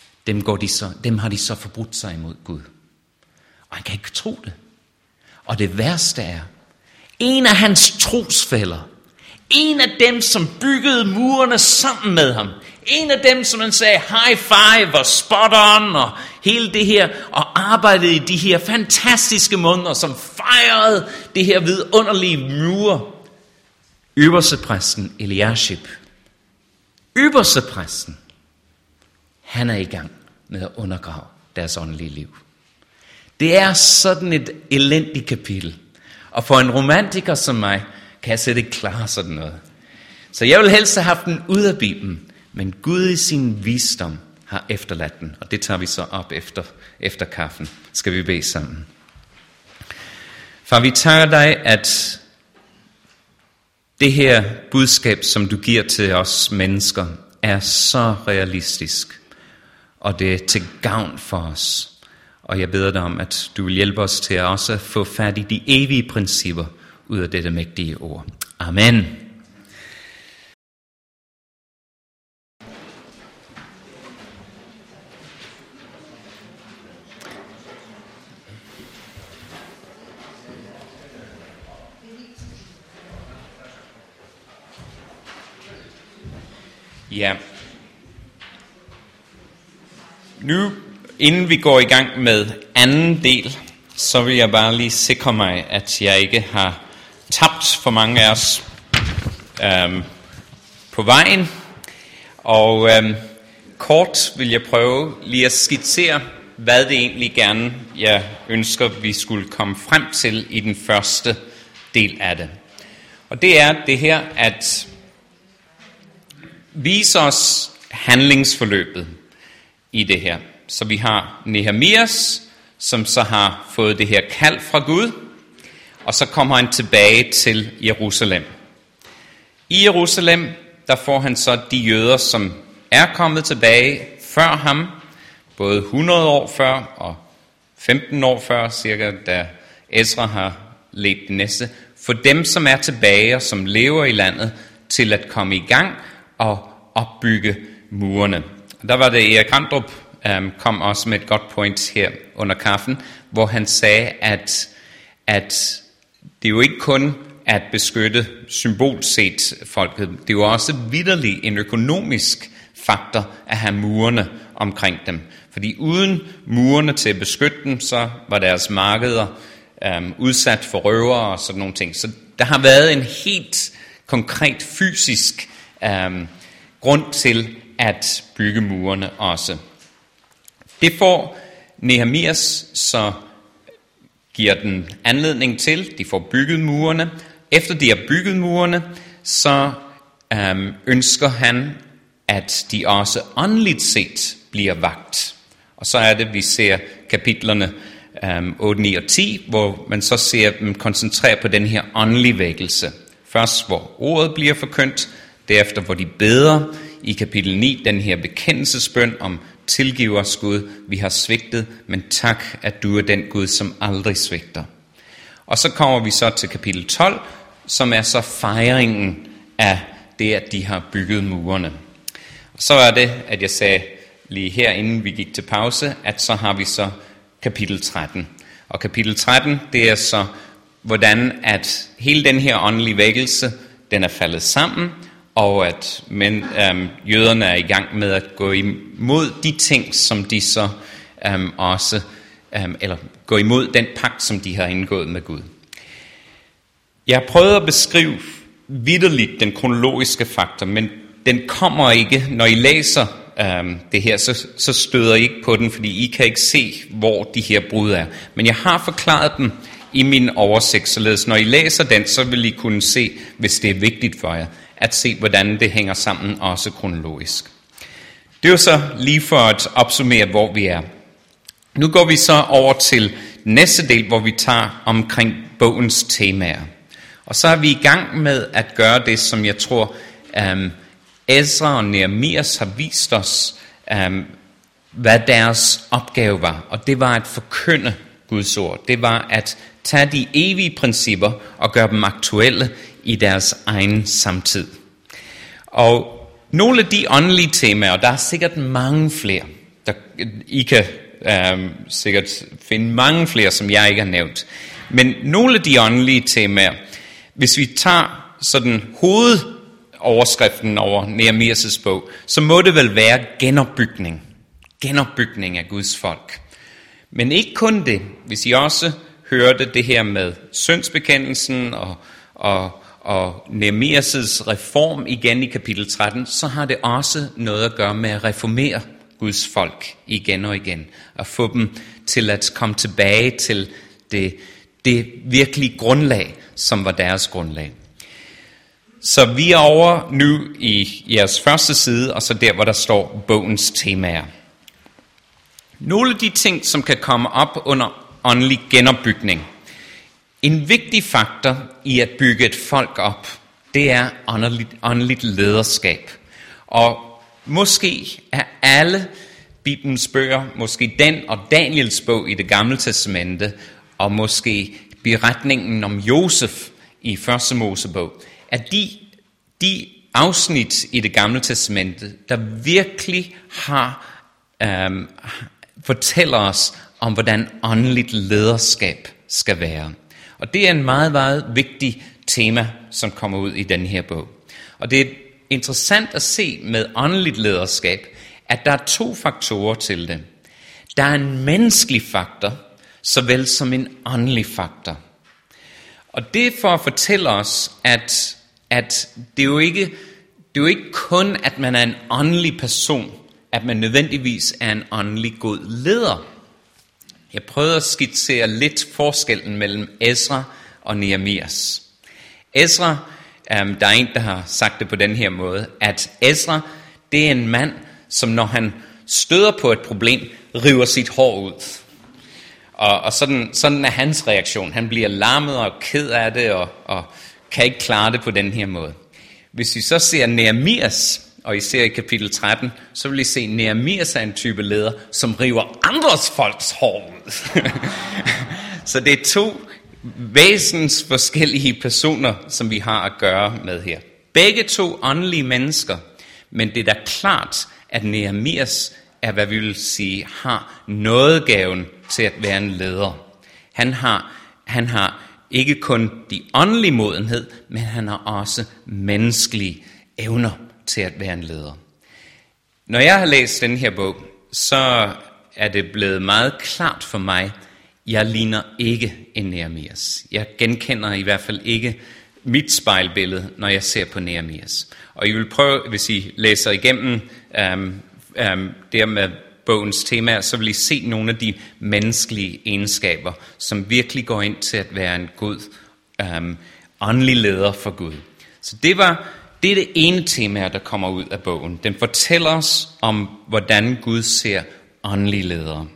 A: dem har de så forbrudt sig imod Gud. Og han kan ikke tro det. Og det værste er, en af hans trosfæller, en af dem, som byggede murene sammen med ham, en af dem, som han sagde high five og spot on og hele det her, og arbejdede i de her fantastiske måneder, som fejrede det her vidunderlige mure. Øverstepræsten Eliashib. Øverstepræsten, han er i gang med at undergrave deres åndelige liv. Det er sådan et elendigt kapitel. Og for en romantiker som mig, kan jeg slet ikke klare sådan noget. Så jeg vil helst have haft den ud af Bibelen, men Gud i sin visdom har efterladt den. Og det tager vi så op efter kaffen. Skal vi bede sammen. Far, vi takker dig, at det her budskab, som du giver til os mennesker, er så realistisk. Og det er til gavn for os. Og jeg beder dig om, at du vil hjælpe os til at også få fat i de evige principper ud af dette mægtige ord. Amen. Ja. Nu, inden vi går i gang med anden del, så vil jeg bare lige sikre mig, at jeg ikke har tabt for mange af os på vejen. Og kort vil jeg prøve lige at skitsere, hvad det egentlig gerne jeg ønsker, vi skulle komme frem til i den første del af det. Og det er det her, at vise os handlingsforløbet i det her. Så vi har Nehemias, som så har fået det her kald fra Gud, og så kommer han tilbage til Jerusalem. I Jerusalem, der får han så de jøder, som er kommet tilbage før ham, både 100 år før og 15 år før, cirka, da Ezra har ledt det næste, for dem, som er tilbage og som lever i landet, til at komme i gang og opbygge murene. Der var det Erik Randrup, kom også med et godt point her under kaffen, hvor han sagde, at det er jo ikke kun at beskytte symbolset folket, det er jo også vitterligt en økonomisk faktor at have murene omkring dem. Fordi uden murene til at beskytte dem, så var deres markeder udsat for røvere og sådan nogle ting. Så der har været en helt konkret fysisk grund til at bygge murene også. Det får Nehemias så giver den anledning til, de får bygget murene. Efter de har bygget murene, så ønsker han, at de også åndeligt set bliver vagt. Og så er det, vi ser kapitlerne 8, 9 og 10, hvor man så ser dem koncentrere på den her åndelige vækkelse. Først, hvor ordet bliver forkyndt, derefter, hvor de beder i kapitel 9, den her bekendelsesbøn om tilgiv os Gud, vi har svigtet, men tak, at du er den Gud, som aldrig svigter. Og så kommer vi så til kapitel 12, som er så fejringen af det, at de har bygget murene. Og så er det, at jeg sagde lige her, inden vi gik til pause, at så har vi så kapitel 13. Og kapitel 13, det er så, hvordan at hele den her åndelige vækkelse, den er faldet sammen, og at jøderne er i gang med at gå imod de ting, som de så også, eller gå imod den pagt, som de har indgået med Gud. Jeg har prøvet at beskrive vitterligt den kronologiske faktor, men den kommer ikke, når I læser det her, så støder I ikke på den, fordi I kan ikke se, hvor de her brud er. Men jeg har forklaret dem i min oversigt, således når I læser den, så vil I kunne se, hvis det er vigtigt for jer, at se, hvordan det hænger sammen, også kronologisk. Det er jo så lige for at opsummere, hvor vi er. Nu går vi så over til næste del, hvor vi tager omkring bogens temaer. Og så er vi i gang med at gøre det, som jeg tror, Ezra og Nehemias har vist os, hvad deres opgave var. Og det var at forkynde Guds ord. Det var at tage de evige principper og gøre dem aktuelle i deres egen samtid. Og nogle af de åndelige temaer, og der er sikkert mange flere, I kan sikkert finde mange flere, som jeg ikke har nævnt. Men nogle af de åndelige temaer, hvis vi tager sådan hovedoverskriften over Nehemias' bog, så må det vel være genopbygning. Genopbygning af Guds folk. Men ikke kun det. Hvis I også hørte det her med syndsbekendelsen og Nehemias' reform igen i kapitel 13, så har det også noget at gøre med at reformere Guds folk igen og igen. Og få dem til at komme tilbage til det virkelige grundlag, som var deres grundlag. Så vi er over nu i jeres første side, og så der, hvor der står bogens temaer. Nogle af de ting, som kan komme op under åndelig genopbygning. En vigtig faktor i at bygge et folk op, det er åndeligt lederskab. Og måske er alle Bibelens bøger, måske den og Daniels bog i det gamle testamente, og måske beretningen om Josef i første Mosebog, at de afsnit i det gamle testamente, der virkelig fortæller os om, hvordan åndeligt lederskab skal være. Og det er en meget, meget vigtig tema, som kommer ud i den her bog. Og det er interessant at se med åndeligt lederskab, at der er 2 faktorer til det. Der er en menneskelig faktor, såvel som en åndelig faktor. Og det er for at fortælle os, at det er jo ikke kun, at man er en åndelig person, at man nødvendigvis er en åndelig god leder. Jeg prøvede at skitsere lidt forskellen mellem Ezra og Nehemias. Ezra, der er en, der har sagt det på den her måde, at Ezra, det er en mand, som når han støder på et problem, river sit hår ud. Og sådan er hans reaktion. Han bliver larmet og ked af det, og kan ikke klare det på den her måde. Hvis vi så ser Nehemias, og især i kapitel 13, så vil I se, at Nehemias er en type leder, som river andres folks hår ud. Så det er 2 væsens forskellige personer, som vi har at gøre med her. Begge 2 åndelige mennesker, men det er da klart, at Nehemias er, hvad vi vil sige, har nådegaven til at være en leder. Han har ikke kun de åndelige modenhed, men han har også menneskelige evner til at være en leder. Når jeg har læst den her bog, så er det blevet meget klart for mig, jeg ligner ikke en Nehemias. Jeg genkender i hvert fald ikke mit spejlbillede, når jeg ser på Nehemias. Og I vil prøve, hvis I læser igennem der med bogens temaer, så vil I se nogle af de menneskelige egenskaber, som virkelig går ind til at være en god åndelig leder for Gud. Så det er det ene tema, der kommer ud af bogen. Den fortæller os om, hvordan Gud ser åndelige ledere.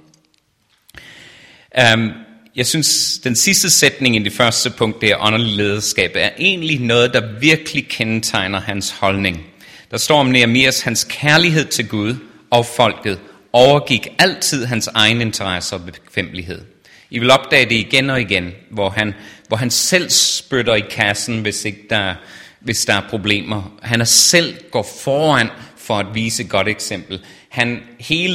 A: Jeg synes, den sidste sætning i det første punkt, det er åndelig lederskab, er egentlig noget, der virkelig kendetegner hans holdning. Der står om Nehemias, hans kærlighed til Gud og folket overgik altid hans egen interesse og bekvemmelighed. I vil opdage det igen og igen, hvor han selv spytter i kassen, hvis der er problemer. Han selv går foran for at vise et godt eksempel. Hele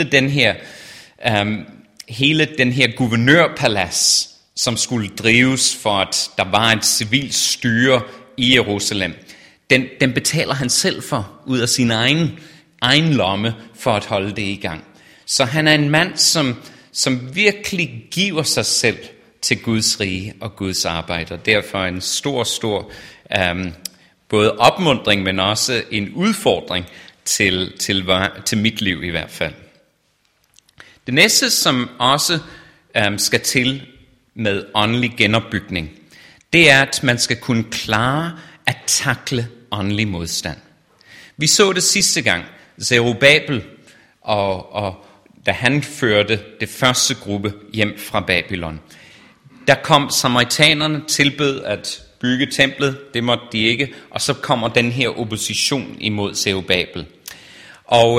A: den her guvernørpalads, som skulle drives for, at der var et civilt styre i Jerusalem, den betaler han selv for, ud af sin egen lomme, for at holde det i gang. Så han er en mand, som virkelig giver sig selv til Guds rige og Guds arbejde, og derfor en stor både opmuntring, men også en udfordring til mit liv i hvert fald. Det næste, som også skal til med åndelig genopbygning, det er, at man skal kunne klare at takle åndelig modstand. Vi så det sidste gang, Zerubabel, og da han førte det første gruppe hjem fra Babylon. Der kom samaritanerne, tilbød at bygge templet, det måtte de ikke, og så kommer den her opposition imod Zerubabel. Og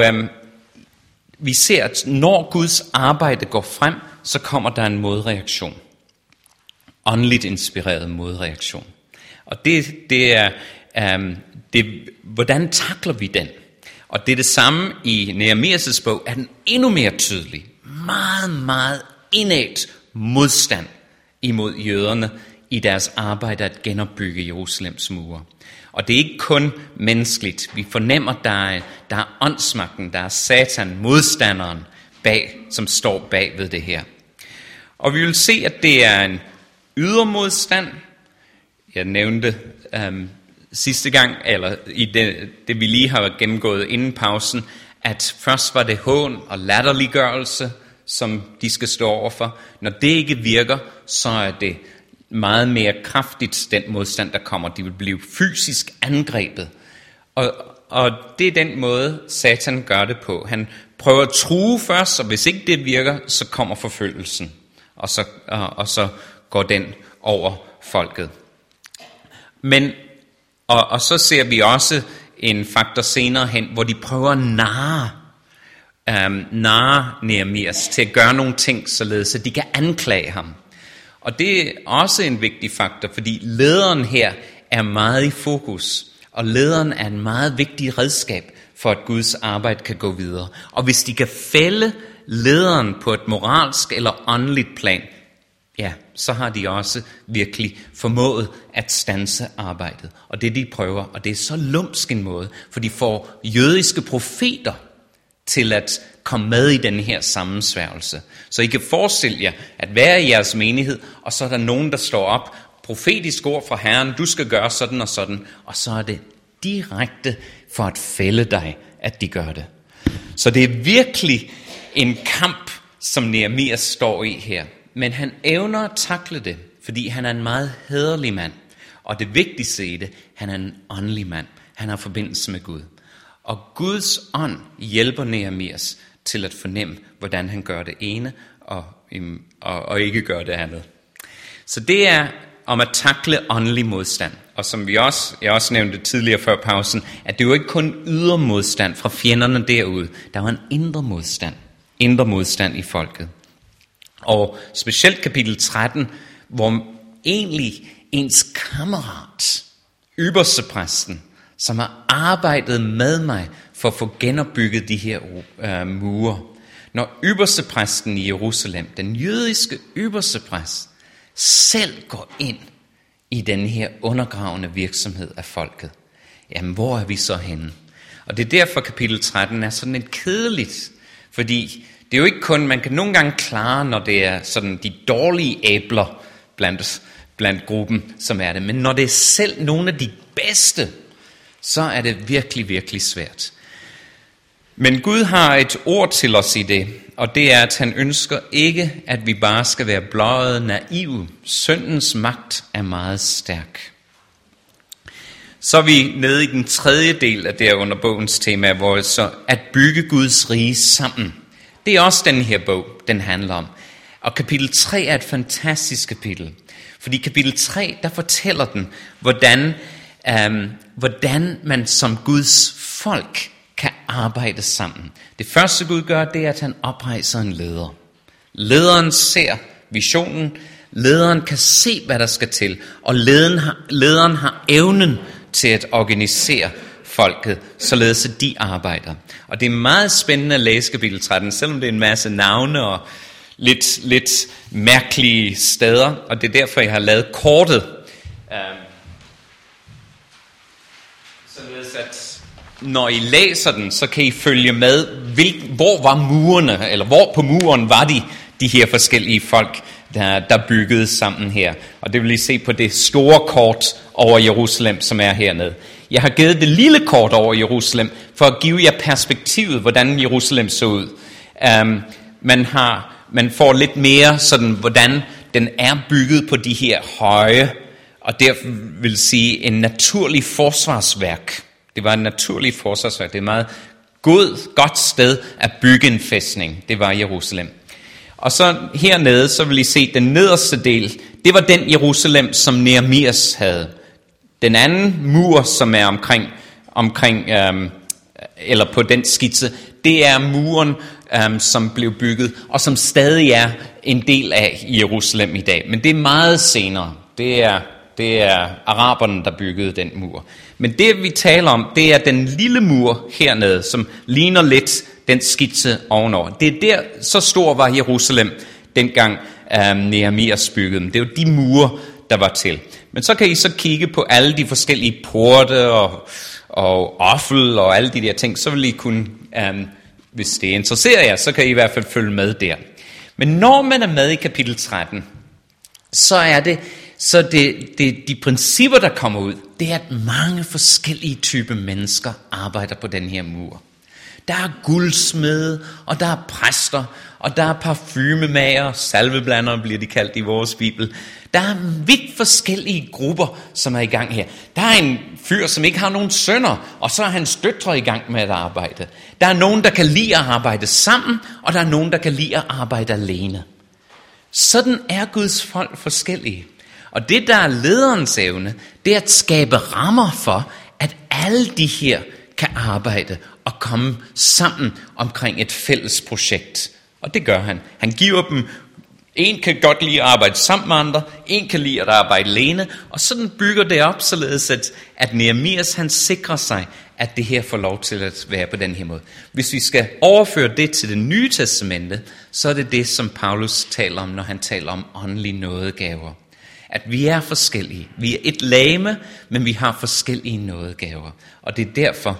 A: vi ser, at når Guds arbejde går frem, så kommer der en modreaktion. Åndeligt inspireret modreaktion. Og det er, hvordan takler vi den? Og det er det samme i Nehemias' bog, er den endnu mere tydelig. Meget, meget indædt modstand imod jøderne i deres arbejde at genopbygge Jerusalems mure. Og det er ikke kun menneskeligt. Vi fornemmer, der er åndsmagten, der er Satan, modstanderen, som står bag ved det her. Og vi vil se, at det er en ydre modstand. Jeg nævnte sidste gang, eller i det vi lige har gennemgået inden pausen, at først var det hån og latterliggørelse, som de skal stå overfor. Når det ikke virker, så er det meget mere kraftigt, den modstand, der kommer. De vil blive fysisk angrebet. Og det er den måde, Satan gør det på. Han prøver at true først, og hvis ikke det virker, så kommer forfølgelsen. Og så går den over folket. Men, og så ser vi også en faktor senere hen, hvor de prøver at narre Nehemias til at gøre nogle ting, således at de kan anklage ham. Og det er også en vigtig faktor, fordi lederen her er meget i fokus, og lederen er en meget vigtig redskab for, at Guds arbejde kan gå videre. Og hvis de kan fælde lederen på et moralsk eller åndeligt plan, ja, så har de også virkelig formået at standse arbejdet. Og det de prøver, og det er så lumsk en måde, for de får jødiske profeter til at komme med i den her sammensværgelse. Så I kan forestille jer at være i jeres menighed, og så er der nogen, der står op, profetisk ord fra Herren, du skal gøre sådan og sådan, og så er det direkte for at fælde dig, at de gør det. Så det er virkelig en kamp, som Nehemias står i her. Men han evner at takle det, fordi han er en meget hæderlig mand. Og det vigtigste i det, han er en åndelig mand. Han har forbindelse med Gud. Og Guds ånd hjælper Nehemias til at fornemme, hvordan han gør det ene og ikke gør det andet. Så det er om at takle åndelig modstand. Og som jeg også nævnte tidligere før pausen, at det jo ikke kun ydre modstand fra fjenderne derude. Der var en indre modstand i folket. Og specielt kapitel 13, hvor egentlig ens kammerat, ypperstepræsten, som har arbejdet med mig for at få genopbygget de her mure. Når ypperstepræsten i Jerusalem, den jødiske ypperstepræst, selv går ind i den her undergravende virksomhed af folket, jamen hvor er vi så henne? Og det er derfor kapitel 13 er sådan lidt kedeligt, fordi det er jo ikke kun, man kan nogle gange klare, når det er sådan de dårlige æbler blandt gruppen, som er det. Men når det er selv nogle af de bedste, så er det virkelig, virkelig svært. Men Gud har et ord til os i det, og det er, at han ønsker ikke, at vi bare skal være bløde naive. Syndens magt er meget stærk. Så er vi nede i den tredje del af det under bogens tema, hvor så at bygge Guds rige sammen. Det er også den her bog, den handler om. Og kapitel 3 er et fantastisk kapitel. Fordi kapitel 3, der fortæller den, hvordan man som Guds folk kan arbejde sammen. Det første Gud gør, det er, at han oprejser en leder. Lederen ser visionen, lederen kan se, hvad der skal til, og lederen har evnen til at organisere folket, således at de arbejder. Og det er meget spændende at læse kapitel 13, selvom det er en masse navne og lidt mærkelige steder, og det er derfor, jeg har lavet kortet. Således at når I læser den, så kan I følge med, hvor var murene, eller hvor på muren var de her forskellige folk, der byggede sammen her. Og det vil I se på det store kort over Jerusalem, som er hernede. Jeg har givet det lille kort over Jerusalem, for at give jer perspektivet, hvordan Jerusalem så ud. Man får lidt mere sådan, hvordan den er bygget på de her høje, og derfor vil sige en naturlig forsvarsværk. Det var en naturlig forsvarsværk. Det er et meget godt sted at bygge en fæstning. Det var Jerusalem. Og så hernede, så vil I se den nederste del. Det var den Jerusalem, som Nehemias havde. Den anden mur, som er omkring eller på den skitse, det er muren, som blev bygget, og som stadig er en del af Jerusalem i dag. Men det er meget senere. Det er araberne, der byggede den mur. Men det, vi taler om, det er den lille mur hernede, som ligner lidt den skitse ovenover. Det er der, så stor var Jerusalem, dengang Nehemias byggede dem. Det er jo de mure, der var til. Men så kan I så kigge på alle de forskellige porte og offel og alle de der ting, så vil I kunne, hvis det interesserer jer, så kan I i hvert fald følge med der. Men når man er med i kapitel 13, så er det de principper, der kommer ud, det er, at mange forskellige typer mennesker arbejder på den her mur. Der er guldsmede, og der er præster, og der er parfumemager, salveblandere bliver de kaldt i vores bibel. Der er vidt forskellige grupper, som er i gang her. Der er en fyr, som ikke har nogen sønner, og så er hans døtre i gang med at arbejde. Der er nogen, der kan lide at arbejde sammen, og der er nogen, der kan lide at arbejde alene. Sådan er Guds folk forskellige. Og det, der er lederens evne, det er at skabe rammer for, at alle de her kan arbejde og komme sammen omkring et fælles projekt. Og det gør han. Han giver dem En kan godt lide at arbejde sammen med andre, en kan lide at arbejde alene, og sådan bygger det op, således at Nehemias han sikrer sig, at det her får lov til at være på den her måde. Hvis vi skal overføre det til det nye testamente, så er det det, som Paulus taler om, når han taler om åndelige nådegaver. At vi er forskellige. Vi er et legeme, men vi har forskellige nådegaver. Og det er derfor,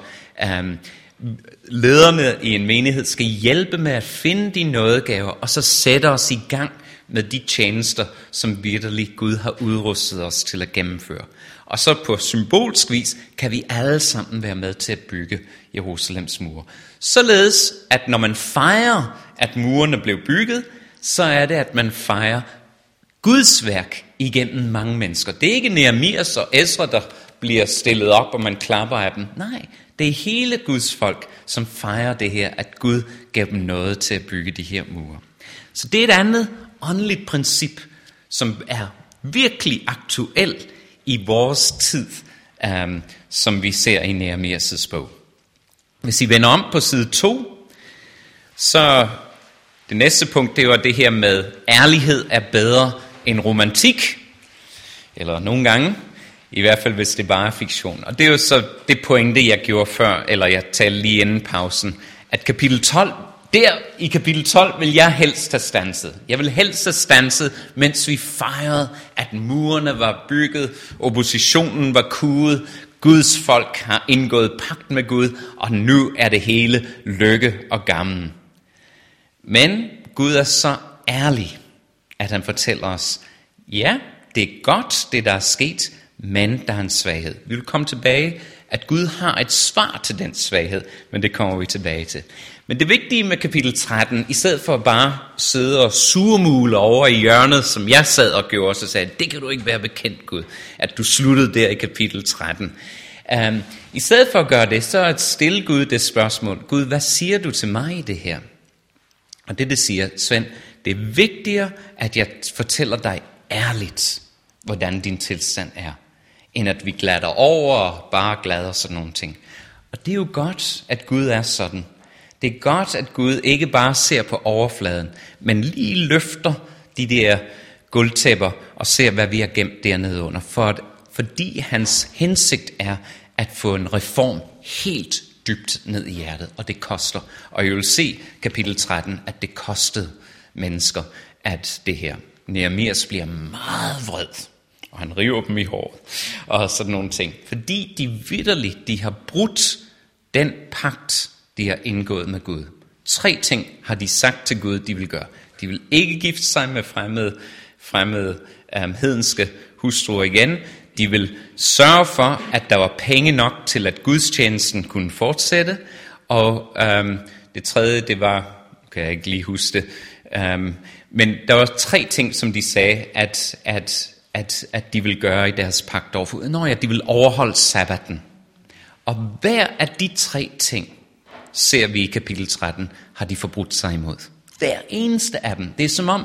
A: lederne i en menighed skal hjælpe med at finde de nådegaver, og så sætte os i gang med de tjenester, som vitterligt Gud har udrustet os til at gennemføre. Og så på symbolsk vis kan vi alle sammen være med til at bygge Jerusalems mure. Således, at når man fejrer, at murene blev bygget, så er det, at man fejrer Guds værk igennem mange mennesker. Det er ikke Nehemias og Ezra, der bliver stillet op, og man klapper af dem. Nej, det er hele Guds folk, som fejrer det her, at Gud gav dem noget til at bygge de her mure. Så det er et andet åndeligt princip, som er virkelig aktuelt i vores tid, som vi ser i Nehemias' bog. Hvis I vender om på side 2, så det næste punkt, det var det her med, ærlighed er bedre end romantik, eller nogle gange, i hvert fald hvis det bare er fiktion. Og det er jo så det pointe, jeg gjorde før, eller jeg talte lige inden pausen, at kapitel 12, i kapitel 12 vil jeg helst have standset. Jeg vil helst have standset, mens vi fejrede, at murene var bygget, oppositionen var kuet, Guds folk har indgået pagt med Gud, og nu er det hele lykke og gammen. Men Gud er så ærlig, at han fortæller os, ja, det er godt, det der er sket, men der er en svaghed. Vi vil komme tilbage, at Gud har et svar til den svaghed, men det kommer vi tilbage til. Men det vigtige med kapitel 13, i stedet for at bare sidde og surmule over i hjørnet, som jeg sad og gjorde, så sagde det kan du ikke være bekendt, Gud, at du sluttede der i kapitel 13. I stedet for at gøre det, så at stille Gud det spørgsmål, Gud, hvad siger du til mig i det her? Og det siger, Svend, det er vigtigere, at jeg fortæller dig ærligt, hvordan din tilstand er, end at vi glatter over og bare glader sådan nogle ting. Og det er jo godt, at Gud er sådan. Det er godt, at Gud ikke bare ser på overfladen, men lige løfter de der guldtæpper og ser, hvad vi har gemt dernede under. Fordi hans hensigt er at få en reform helt dybt ned i hjertet, og det koster. Og I vil se kapitel 13, at det kostede mennesker, at det her. Nehemias bliver meget vred, og han river dem i håret, og sådan nogle ting. Fordi de vitterligt, de har brudt den pagt, de har indgået med Gud. 3 ting har de sagt til Gud, de vil gøre. De vil ikke gifte sig med fremmede hedenske hustruer igen. De vil sørge for, at der var penge nok til, at gudstjenesten kunne fortsætte. Og det tredje, det var, kan jeg ikke lige huske det, men der var 3 ting, som de sagde, at de ville gøre i deres pagt overfor. De ville overholde sabbaten. Og hver af de 3 ting, ser vi i kapitel 13, har de forbrudt sig imod. Hver eneste af dem. Det er som om,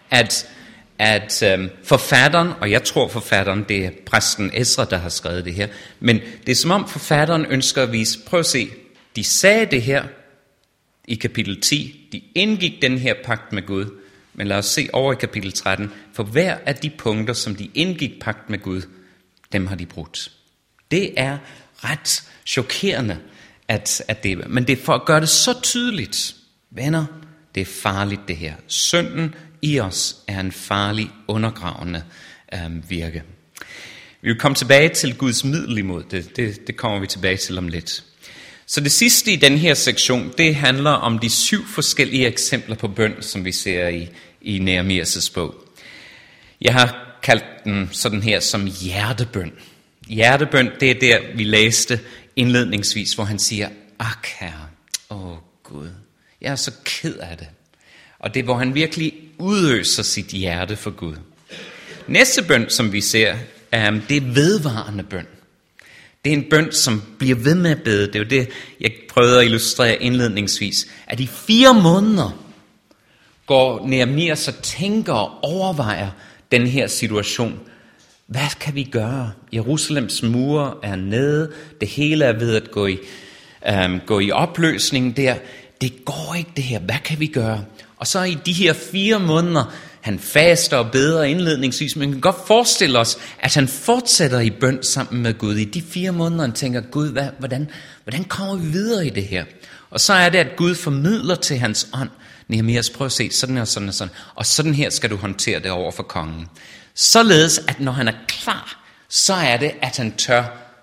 A: at forfatteren, og jeg tror forfatteren, det er præsten Ezra, der har skrevet det her, men det er som om forfatteren ønsker at vise, prøv at se, de sagde det her i kapitel 10, de indgik den her pagt med Gud, men lad os se over i kapitel 13, for hver af de punkter, som de indgik pagt med Gud, dem har de brudt. Det er ret chokerende, at det, men det er for at gøre det så tydeligt. Venner, det er farligt det her. Synden i os er en farlig, undergravende virke. Vi vil komme tilbage til Guds middel imod det. Det kommer vi tilbage til om lidt. Så det sidste i den her sektion, det handler om de 7 forskellige eksempler på bøn, som vi ser i Nehemias' bog. Jeg har kaldt den sådan her som hjertebøn. Hjertebøn, det er der, vi læste indledningsvis, hvor han siger, ak herre, Gud, jeg er så ked af det. Og det er, hvor han virkelig udøser sit hjerte for Gud. Næste bøn, som vi ser, det er vedvarende bøn. Det er en bøn, som bliver ved med at bede. Det er jo det, jeg prøvede at illustrere indledningsvis. At i 4 måneder går Nehemias og tænker og overvejer den her situation. Hvad kan vi gøre? Jerusalems mure er nede. Det hele er ved at gå i opløsning der. det går ikke det her, hvad kan vi gøre? Og så i de her 4 måneder, han faster og beder indledningsvis, men vi kan godt forestille os, at han fortsætter i bøn sammen med Gud. I de 4 måneder, han tænker, Gud, hvordan kommer vi videre i det her? Og så er det, at Gud formidler til hans ånd, Nehemias, prøv at se, sådan og sådan og sådan, og sådan her skal du håndtere det over for kongen. Således, at når han er klar, så er det, at han tør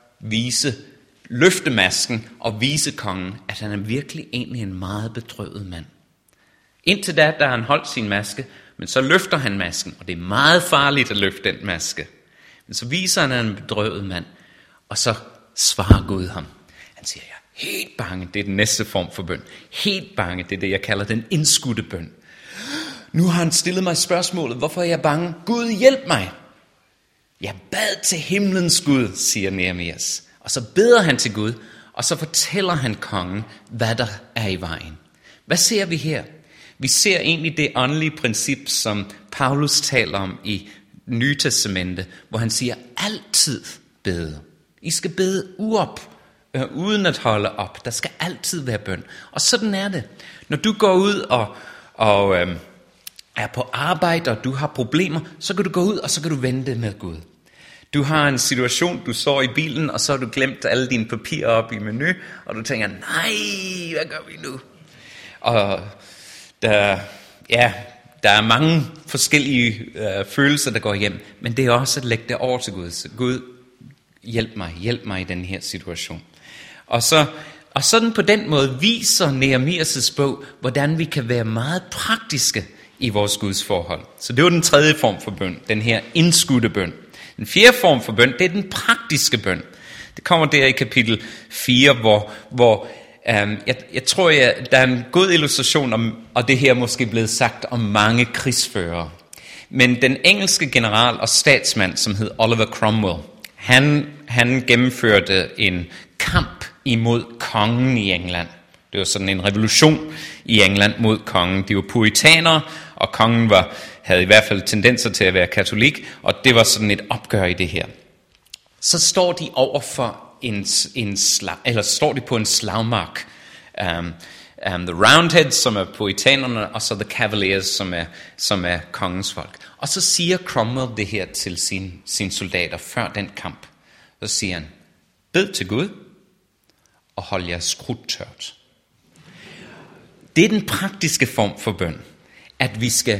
A: løfte masken og vise kongen, at han er virkelig egentlig en meget bedrøvet mand. Indtil da han holdt sin maske, men så løfter han masken, og det er meget farligt at løfte den maske. Men så viser han, at han er en bedrøvet mand, og så svarer Gud ham. Han siger, jeg er helt bange, det er den næste form for bøn. Helt bange, det er det, jeg kalder den indskudte bøn. Nu har han stillet mig spørgsmålet, hvorfor er jeg bange? Gud, hjælp mig. Jeg bad til himlens Gud, siger Nehemias. Og så beder han til Gud, og så fortæller han kongen, hvad der er i vejen. Hvad ser vi her? Vi ser egentlig det åndelige princip, som Paulus taler om i Nye Testamente, hvor han siger, altid bede. I skal bede uden at holde op. Der skal altid være bøn. Og sådan er det. Når du går ud og er på arbejde, og du har problemer, så kan du gå ud, og så kan du vente med Gud. Du har en situation, du står i bilen, og så har du glemt alle dine papirer op i menu, og du tænker, nej, hvad gør vi nu? Og der er mange forskellige følelser, der går hjem, men det er også at lægge det over til Gud. Så Gud, hjælp mig i den her situation. Og sådan på den måde viser Nehemias' bog, hvordan vi kan være meget praktiske i vores Guds forhold. Så det var den 3. form for bøn, den her indskudte bøn. Den 4. form for bøn, det er den praktiske bøn. Det kommer der i kapitel 4, hvor jeg tror, der er en god illustration om, og det her måske blevet sagt om mange krigsførere. Men den engelske general og statsmand, som hed Oliver Cromwell, han gennemførte en kamp imod kongen i England. Det var sådan en revolution i England mod kongen. De var puritanere, og kongen havde i hvert fald tendenser til at være katolik, og det var sådan et opgør i det her. Så står de over for står de på en slagmark. The Roundheads, som er puritanerne, og så The Cavaliers, som er kongens folk. Og så siger Cromwell det her til sine soldater før den kamp. Så siger han, bed til Gud, og hold jeres krudt tørt. Det er den praktiske form for bøn. At vi skal...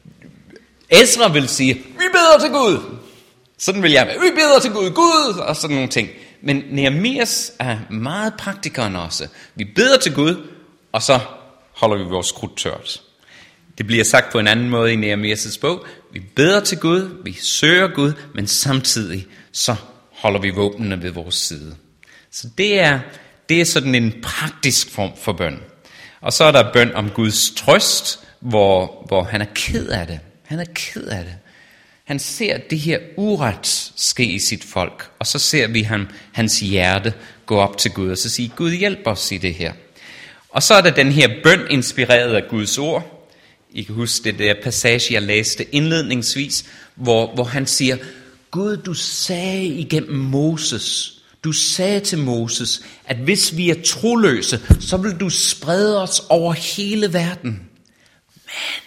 A: Ezra vil sige, vi beder til Gud. Sådan vil jeg være. Vi beder til Gud, og sådan nogle ting. Men Nehemias er meget praktikeren også. Vi beder til Gud, og så holder vi vores krudt tørt. Det bliver sagt på en anden måde i Nehemias' bog. Vi beder til Gud, vi søger Gud, men samtidig så holder vi våbnene ved vores side. Så det er sådan en praktisk form for bøn. Og så er der bøn om Guds trøst, hvor han er ked af det. Han er ked af det. Han ser det her uret ske i sit folk, og så ser vi hans hjerte gå op til Gud, og så sige, Gud hjælp os i det her. Og så er der den her bøn inspireret af Guds ord. I kan huske det der passage, jeg læste indledningsvis, hvor han siger, Gud, du sagde igennem Moses, du sagde til Moses, at hvis vi er troløse, så vil du sprede os over hele verden. Men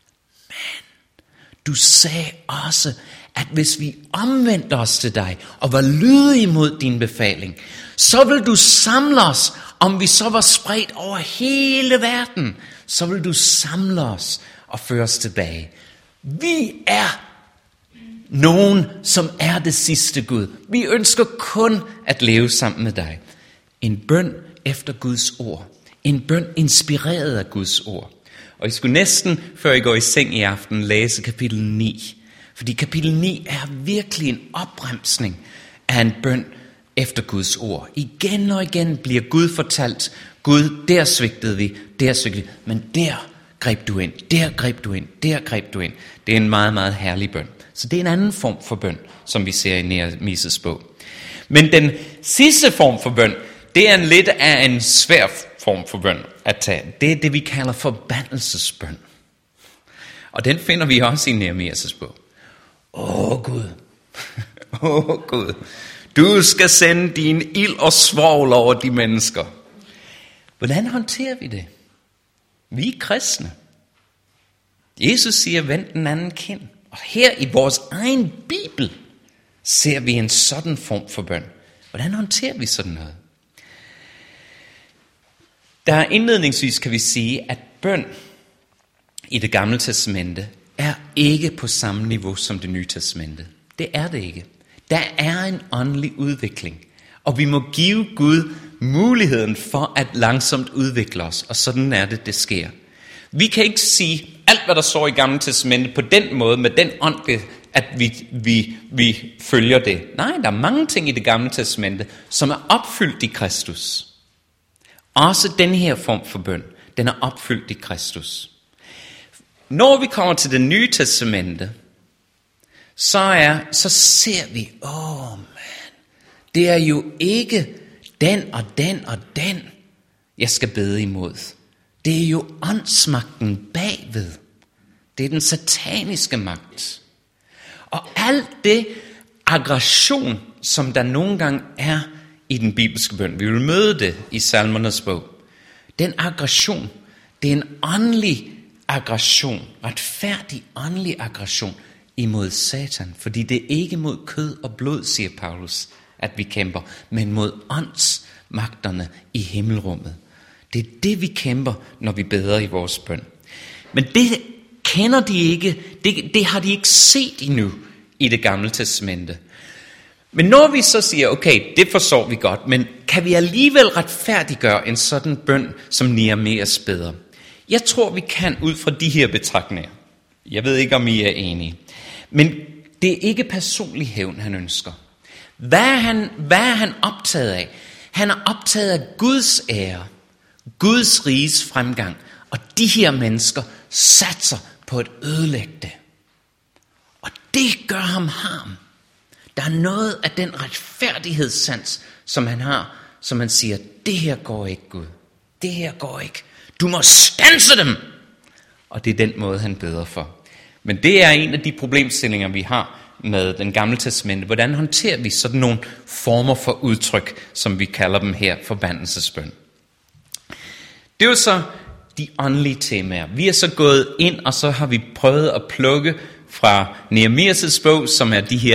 A: du sagde også, at hvis vi omvendte os til dig og var lydige mod din befaling, så vil du samle os, om vi så var spredt over hele verden, så vil du samle os og føre os tilbage. Vi er nogen, som er det sidste Gud. Vi ønsker kun at leve sammen med dig. En bøn efter Guds ord. En bøn inspireret af Guds ord. Og I skulle næsten, før I går i seng i aften, læse kapitel 9. Fordi kapitel 9 er virkelig en opremsning af en bøn efter Guds ord. Igen og igen bliver Gud fortalt, Gud, der svigtede vi, men der greb du ind, der greb du ind. Det er en meget, meget herlig bøn. Så det er en anden form for bøn, som vi ser i Nehemias' bog. Men den sidste form for bøn, det er lidt af en svær form for bøn at tage. Det er det, vi kalder forbandelsesbøn. Og den finder vi også i Nehemias' bog. Gud. Gud. Du skal sende din ild og svovl over de mennesker. Hvordan håndterer vi det? Vi er kristne. Jesus siger, vend den anden kind. Og her i vores egen Bibel ser vi en sådan form for bøn. Hvordan håndterer vi sådan noget? Der indledningsvis kan vi sige, at bøn i det gamle testamente er ikke på samme niveau som det nye testamente. Det er det ikke. Der er en åndelig udvikling, og vi må give Gud muligheden for at langsomt udvikle os, og sådan er det sker. Vi kan ikke sige alt, hvad der står i gamle testamente på den måde, med den ånd, at vi følger det. Nej, der er mange ting i det gamle testamente, som er opfyldt i Kristus. Også den her form for bøn, den er opfyldt i Kristus. Når vi kommer til det nye testamente, så ser vi, det er jo ikke den og den og den, jeg skal bede imod. Det er jo åndsmagten bagved. Det er den sataniske magt. Og alt det aggression, som der nogle gange er i den bibelske bøn, vi vil møde det i Salmernes bog. Den aggression, det er en åndelig aggression, retfærdig åndelig aggression imod Satan. Fordi det er ikke mod kød og blod, siger Paulus, at vi kæmper, men mod åndsmagterne i himmelrummet. Det er det, vi kæmper, når vi beder i vores bøn. Men det kender de ikke, det har de ikke set endnu i det gamle testamente. Men når vi så siger, okay, det forstår vi godt, men kan vi alligevel retfærdiggøre en sådan bøn, som Nehemias beder? Jeg tror, vi kan ud fra de her betragtninger. Jeg ved ikke, om I er enige. Men det er ikke personlig hævn, han ønsker. Hvad er han optaget af? Han er optaget af Guds ære, Guds riges fremgang. Og de her mennesker satser på at ødelægge det. Og det gør ham harm. Der er noget af den retfærdighedssans, som han har, som han siger, det her går ikke, Gud. Det her går ikke. Du må standse dem. Og det er den måde, han beder for. Men det er en af de problemstillinger, vi har med den gamle testamente. Hvordan håndterer vi sådan nogle former for udtryk, som vi kalder dem her, forbandelsesbøn? Det er jo så de åndelige temaer. Vi er så gået ind, og så har vi prøvet at plukke fra Nehemias' bog, som er de her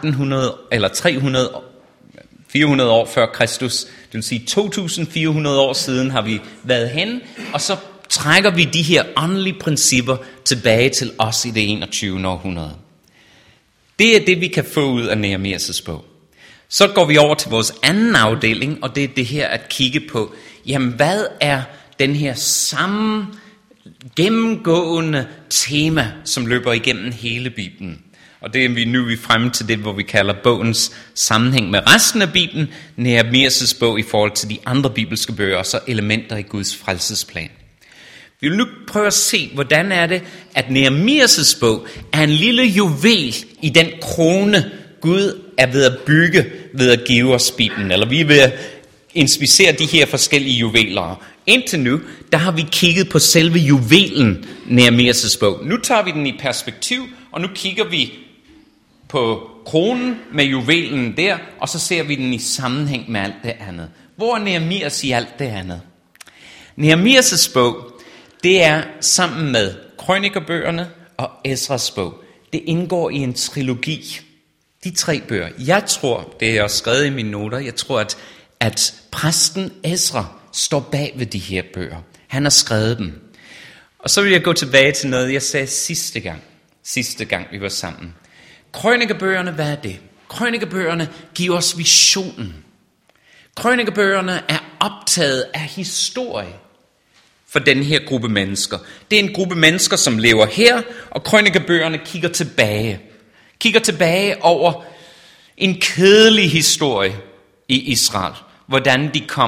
A: 400 år før Kristus. Det vil sige 2400 år siden har vi været hen, og så trækker vi de her åndelige principper tilbage til os i det 21. århundrede. Det er det, vi kan få ud af Nehemias' bog. Så går vi over til vores anden afdeling, og det er det her at kigge på, jamen hvad er den her samme gennemgående tema, som løber igennem hele Bibelen. Og det er vi fremme til det, hvor vi kalder bogens sammenhæng med resten af Bibelen, Nehemias' bog i forhold til de andre bibelske bøger, og så elementer i Guds frelsesplan. Vi vil nu prøve at se, hvordan er det, at Nehemias' bog er en lille juvel i den krone, Gud er ved at bygge, ved at give os Bibelen. Eller vi er ved at inspicere de her forskellige juveler. Indtil nu, der har vi kigget på selve juvelen, Nehemias' bog. Nu tager vi den i perspektiv, og nu kigger vi på kronen med juvelen der, og så ser vi den i sammenhæng med alt det andet. Hvor er Nehemias i alt det andet? Nehemias' bog, det er sammen med krønikerbøgerne og Esras bog. Det indgår i en trilogi. De 3 bøger. Jeg tror, det er også skrevet i mine noter, jeg tror, at præsten Esra står bag ved de her bøger. Han har skrevet dem. Og så vil jeg gå tilbage til noget, jeg sagde sidste gang vi var sammen. Krønikebøgerne, hvad er det? Krønikebøgerne giver os visionen. Krønikebøgerne er optaget af historie for den her gruppe mennesker. Det er en gruppe mennesker, som lever her, og krønikebøgerne kigger tilbage. Kigger tilbage over en kedelig historie i Israel. Hvordan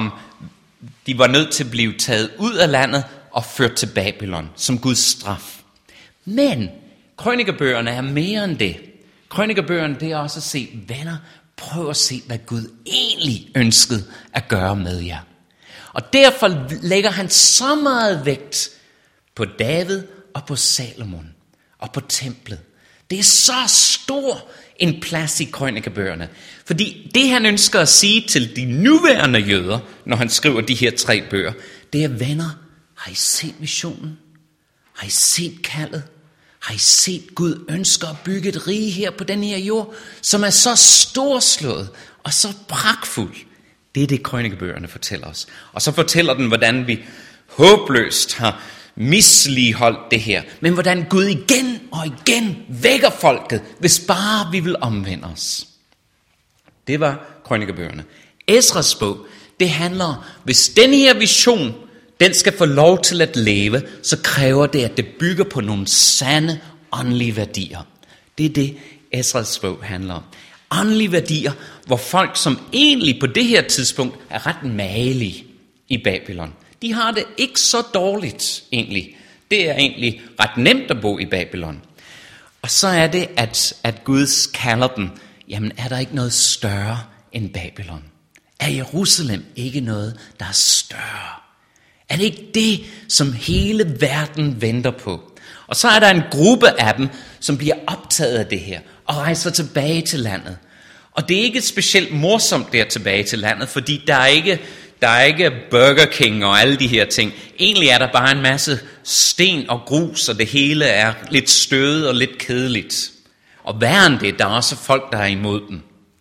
A: de var nødt til at blive taget ud af landet og ført til Babylon som Guds straf. Men krønikebøgerne er mere end det. Krønikebøgerne, det er også at se, venner, prøv at se, hvad Gud egentlig ønskede at gøre med jer. Og derfor lægger han så meget vægt på David og på Salomon og på templet. Det er så stor en plads i krønikebøgerne. Fordi det han ønsker at sige til de nuværende jøder, når han skriver de her 3 bøger, det er, venner,
C: Har I set visionen? Har I set kaldet? Har I set Gud ønsker at bygge et rige her på den her jord, som er så storslået og så pragtfuld? Det er det, krønikebøgerne fortæller os. Og så fortæller den, hvordan vi håbløst har misligeholdt det her, men hvordan Gud igen og igen vækker folket, hvis bare vi vil omvende os. Det var krønikebøgerne. Esras bog, det handler, hvis den her vision, den skal få lov til at leve, så kræver det, at det bygger på nogle sande åndelige værdier. Det er det, Esras bog handler om. Åndelige værdier, hvor folk, som egentlig på det her tidspunkt er ret magelige i Babylon, de har det ikke så dårligt egentlig. Det er egentlig ret nemt at bo i Babylon. Og så er det, at Gud kalder dem, jamen er der ikke noget større end Babylon? Er Jerusalem ikke noget, der er større? Er det ikke det, som hele verden venter på? Og så er der en gruppe af dem, som bliver optaget af det her og rejser tilbage til landet. Og det er ikke specielt morsomt der tilbage til landet, fordi der er ikke Burger King og alle de her ting. Egentlig er der bare en masse sten og grus, og det hele er lidt støvet og lidt kedeligt. Og værre end det, der er også folk, der er imod dem.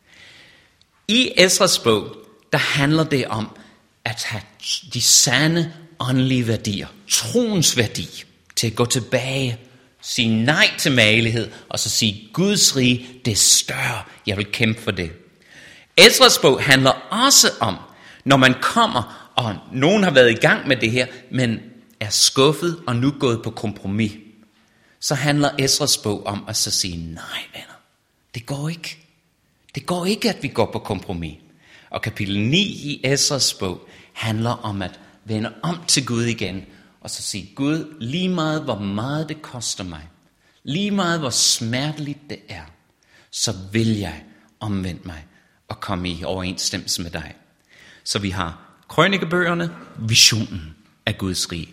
C: I Esras bog, der handler det om at have de sande åndelige værdier, troens værdi, til at gå tilbage, sige nej til magelighed, og så sige, Guds rige, det er større, jeg vil kæmpe for det. Esras bog handler også om, når man kommer, og nogen har været i gang med det her, men er skuffet og nu gået på kompromis, så handler Esras bog om at så sige, nej venner, det går ikke. Det går ikke, at vi går på kompromis. Og kapitel 9 i Esras bog handler om at vende om til Gud igen, og så sige, Gud, lige meget hvor meget det koster mig, lige meget hvor smerteligt det er, så vil jeg omvende mig og komme i overensstemmelse med dig. Så vi har krønikebøgerne, visionen af Guds rige.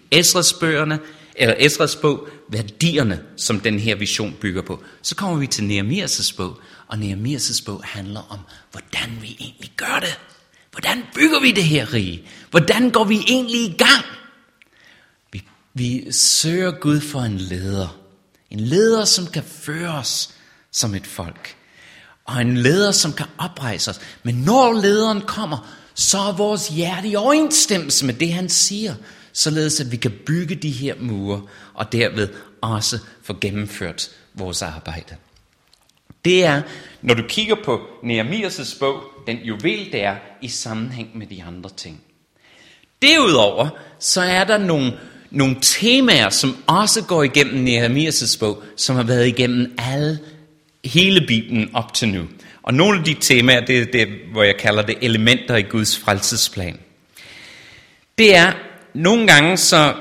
C: Esras bog, værdierne, som den her vision bygger på. Så kommer vi til Nehemias' bog, og Nehemias' bog handler om, hvordan vi egentlig gør det. Hvordan bygger vi det her rige? Hvordan går vi egentlig i gang? Vi søger Gud for en leder. En leder, som kan føre os som et folk. Og en leder, som kan oprejse os. Men når lederen kommer, så er vores hjerte i overensstemmelse med det, han siger. Således at vi kan bygge de her mure, og derved også få gennemført vores arbejde. Det er, når du kigger på Nehemias' bog, den juvel det er i sammenhæng med de andre ting. Derudover, så er der nogle temaer, som også går igennem Nehemias' bog, som har været igennem hele Bibelen op til nu. Og nogle af de temaer, det er det, hvor jeg kalder det elementer i Guds frelsesplan. Det er, nogle gange så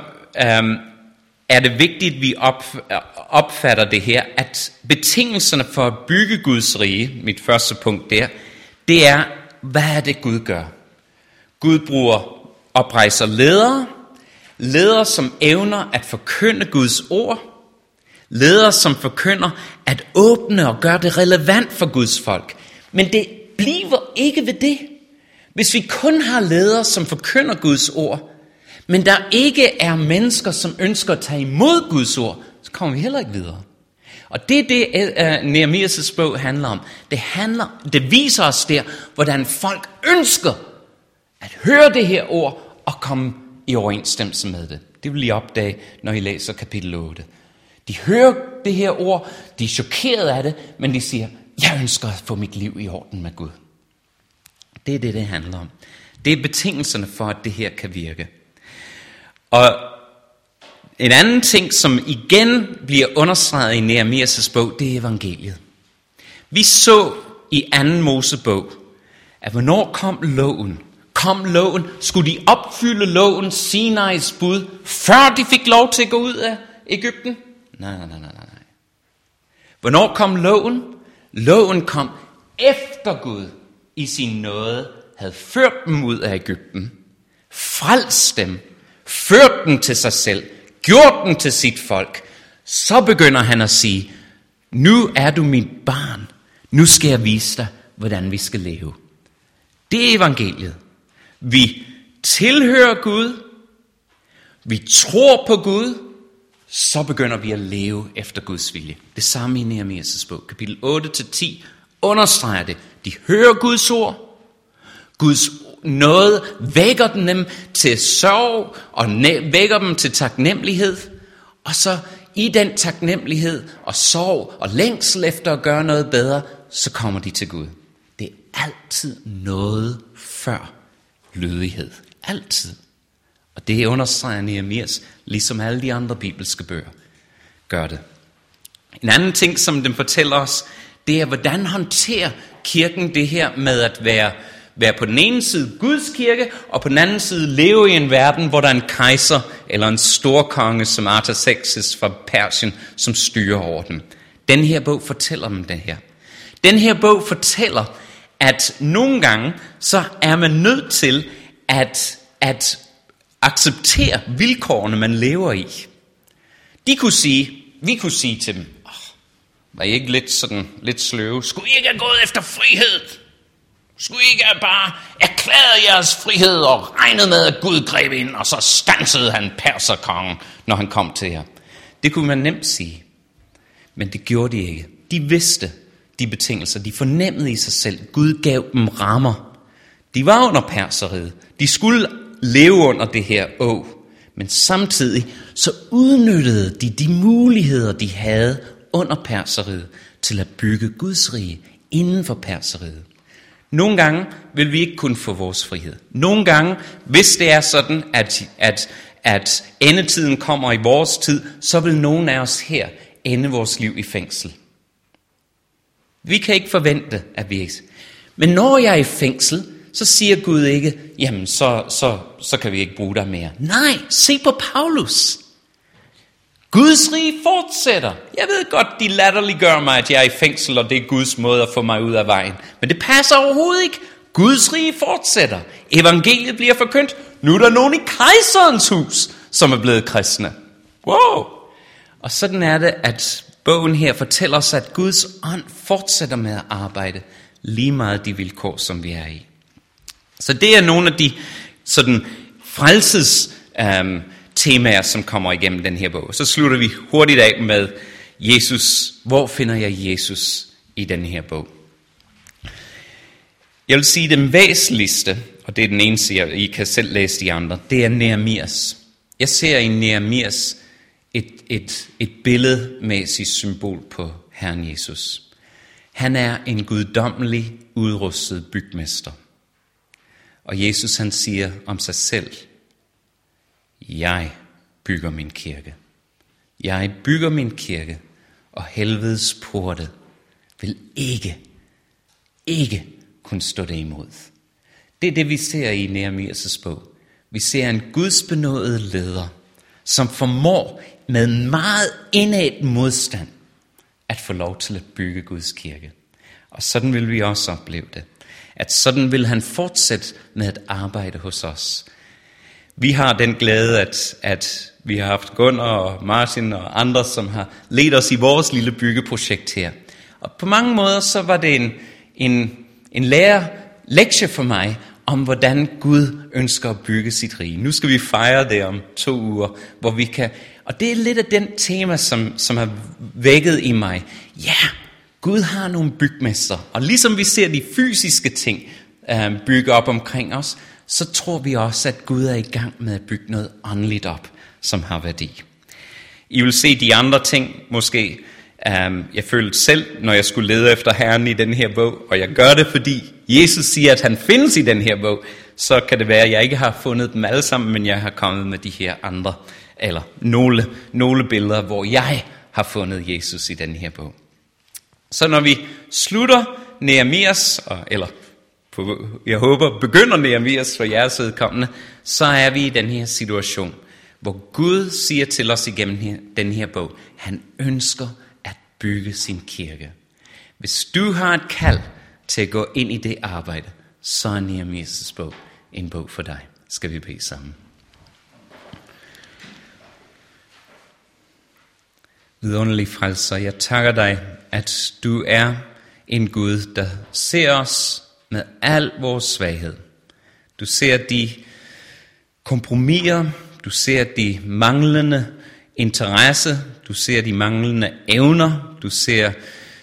C: er det vigtigt, at vi opfatter det her, at betingelserne for at bygge Guds rige, mit første punkt der, det er, hvad er det Gud gør? Gud oprejser ledere som evner at forkynde Guds ord, ledere som forkynder at åbne og gøre det relevant for Guds folk. Men det bliver ikke ved det. Hvis vi kun har ledere som forkynder Guds ord, men der ikke er mennesker som ønsker at tage imod Guds ord, så kommer vi heller ikke videre. Og det er det, Nehemias' bog handler om. Det viser os der, hvordan folk ønsker at høre det her ord og komme i overensstemmelse med det. Det vil I opdage, når I læser kapitel 8. De hører det her ord, de er chokeret af det, men de siger, jeg ønsker at få mit liv i orden med Gud. Det er det handler om. Det er betingelserne for, at det her kan virke. Og en anden ting, som igen bliver understreget i Nehemias' bog, det er evangeliet. Vi så i 2. Mosebog, at hvornår kom loven? Skulle de opfylde loven, Sinai's bud, før de fik lov til at gå ud af Egypten? Nej. Hvornår kom loven? Loven kom efter Gud i sin nåde havde ført dem ud af Egypten, frelst dem, ført dem til sig selv, gjort dem til sit folk. Så begynder han at sige, nu er du mit barn, nu skal jeg vise dig, hvordan vi skal leve. Det er evangeliet. Vi tilhører Gud, vi tror på Gud, så begynder vi at leve efter Guds vilje. Det samme i Nehemias bog, kapitel 8-10, understreger det. De hører Guds ord. Guds nåde vækker dem til sorg og vækker dem til taknemmelighed. Og så i den taknemmelighed og sorg og længsel efter at gøre noget bedre, så kommer de til Gud. Det er altid noget før lydighed. Altid. Og det understreger Nehemias, ligesom alle de andre bibelske bøger gør det. En anden ting, som den fortæller os, det er, hvordan håndterer kirken det her med at være på den ene side Guds kirke, og på den anden side leve i en verden, hvor der er en kejser eller en storkonge som Artaxerxes fra Persien, som styrer over dem. Den her bog fortæller om det her. Den her bog fortæller, at nogle gange, så er man nødt til at acceptere vilkårene, man lever i. Vi kunne sige til dem, var I ikke lidt sløve? Skulle I ikke have gået efter frihed? Skulle I ikke have bare erklæret jeres frihed og regnet med, at Gud greb ind, og så stansede han perserkongen, når han kom til jer? Det kunne man nemt sige. Men det gjorde de ikke. De vidste de betingelser. De fornemmede i sig selv. Gud gav dem rammer. De var under perseriget. De skulle leve under det her åg. Men samtidig så udnyttede de muligheder, de havde under perseriget, til at bygge Guds rige inden for perseriget. Nogle gange vil vi ikke kunne få vores frihed. Nogle gange, hvis det er sådan, at endetiden kommer i vores tid, så vil nogen af os her ende vores liv i fængsel. Vi kan ikke forvente, at vi ikke. Men når jeg er i fængsel, så siger Gud ikke, jamen så kan vi ikke bruge dig mere. Nej, se på Paulus. Guds rige fortsætter. Jeg ved godt, de latterliggør mig, at jeg er i fængsel, og det er Guds måde at få mig ud af vejen. Men det passer overhovedet ikke. Guds rige fortsætter. Evangeliet bliver forkyndt. Nu er der nogen i kejserens hus, som er blevet kristne. Wow! Og sådan er det, at bogen her fortæller os, at Guds ånd fortsætter med at arbejde lige meget de vilkår, som vi er i. Så det er nogle af de sådan frelses temaer, som kommer igennem den her bog. Så slutter vi hurtigt af med Jesus. Hvor finder jeg Jesus i den her bog? Jeg vil sige den væsentligste, og det er den eneste, I kan selv læse de andre, det er Nehemias. Jeg ser i Nehemias et billedmæssigt symbol på Herren Jesus. Han er en guddommelig udrustet bygmester. Og Jesus han siger om sig selv, jeg bygger min kirke. Jeg bygger min kirke, og helvedes porte vil ikke kunne stå det imod. Det er det, vi ser i Nehemias' bog. Vi ser en gudsbenådet leder, som formår med meget indædt modstand at få lov til at bygge Guds kirke. Og sådan vil vi også opleve det. At sådan vil han fortsætte med at arbejde hos os. Vi har den glæde, at vi har haft Gunnar og Martin og andre, som har ledt os i vores lille byggeprojekt her. Og på mange måder så var det en lektie for mig, om hvordan Gud ønsker at bygge sit rige. Nu skal vi fejre det om 2 uger, hvor vi kan. Og det er lidt af den tema, som har vækket i mig. Ja, Gud har nogle bygmester. Og ligesom vi ser de fysiske ting bygge op omkring os, så tror vi også, at Gud er i gang med at bygge noget åndeligt op, som har værdi. I vil se de andre ting måske. Jeg følte selv, når jeg skulle lede efter Herren i den her bog, og jeg gør det, fordi Jesus siger, at han findes i den her bog, så kan det være, at jeg ikke har fundet dem alle sammen, men jeg har kommet med de her andre, eller nogle billeder, hvor jeg har fundet Jesus i den her bog. Så når vi slutter Nehemias, eller jeg håber begynder Nehemias for jeres vedkommende, så er vi i den her situation, hvor Gud siger til os igennem den her bog, han ønsker at bygge sin kirke. Hvis du har et kald til at gå ind i det arbejde, så er Nehemias' bog en bog for dig. Skal vi bede sammen. Vidunderlig frelser, jeg takker dig, at du er en Gud, der ser os med al vores svaghed. Du ser de kompromiser, du ser de manglende interesse, du ser de manglende evner, du ser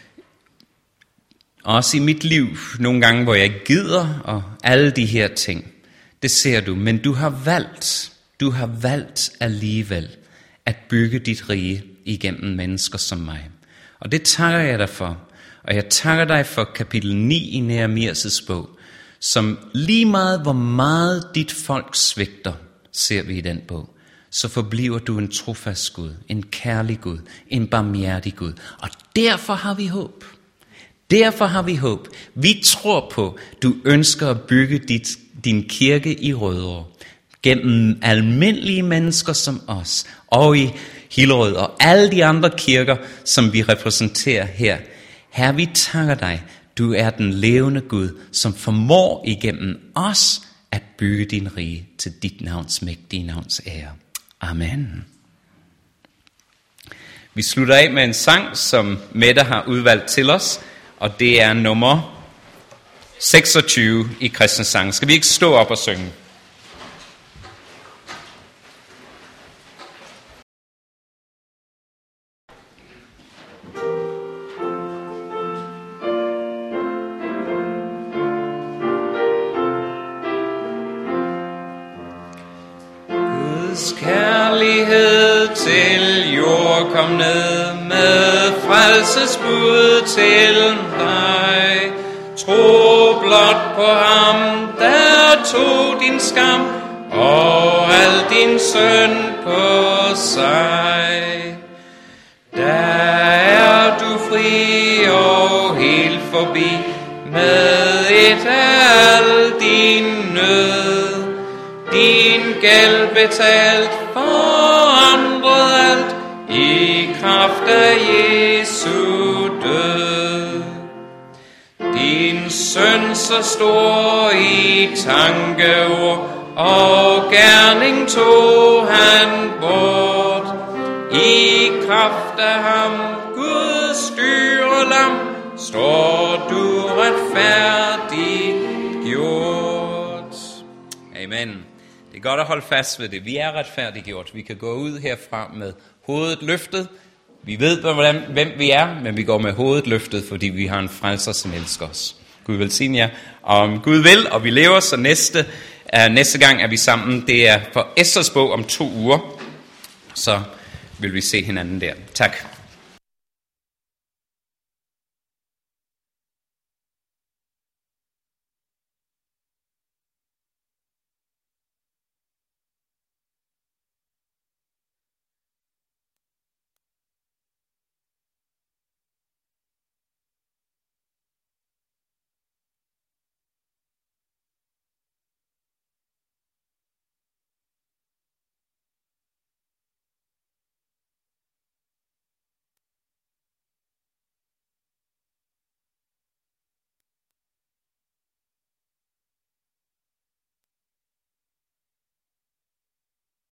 C: også i mit liv nogle gange, hvor jeg gider, og alle de her ting. Det ser du, men du har valgt alligevel at bygge dit rige igennem mennesker som mig. Og det takker jeg dig for. Og jeg takker dig for kapitel 9 i Nehemias' bog, som lige meget hvor meget dit folk svigter, ser vi i den bog, så forbliver du en trofast Gud, en kærlig Gud, en barmhjertig Gud. Og derfor har vi håb. Derfor har vi håb. Vi tror på, du ønsker at bygge din kirke i Rødovre, gennem almindelige mennesker som os, og i Hillerød og alle de andre kirker, som vi repræsenterer her. Herre, vi takker dig. Du er den levende Gud, som formår igennem os at bygge din rige til dit navns mægtige navns ære. Amen. Vi slutter af med en sang, som Mette har udvalgt til os, og det er nummer 26 i Kristens Sang. Skal vi ikke stå op og synge? Kærlighed til jord kom ned med frelsesbud til dig. Tro blot på ham, der tog din skam og al din synd på sig. Der er du fri og helt forbi med et af al din nød. Din gæld betalt, forandret alt i kraft af Jesu død. Din synd så stor i tankeord og gerning tog han bort. I kraft af ham, Guds dyre lam, står du retfærdigt gjort. Amen. Det er godt at holde fast ved det. Vi er retfærdiggjort. Vi kan gå ud herfra med hovedet løftet. Vi ved, hvem vi er, men vi går med hovedet løftet, fordi vi har en frelser, som elsker os. Gud velsigne jer. Om Gud vil, og vi lever, så næste gang er vi sammen. Det er for Esters bog om 2 uger. Så vil vi se hinanden der. Tak.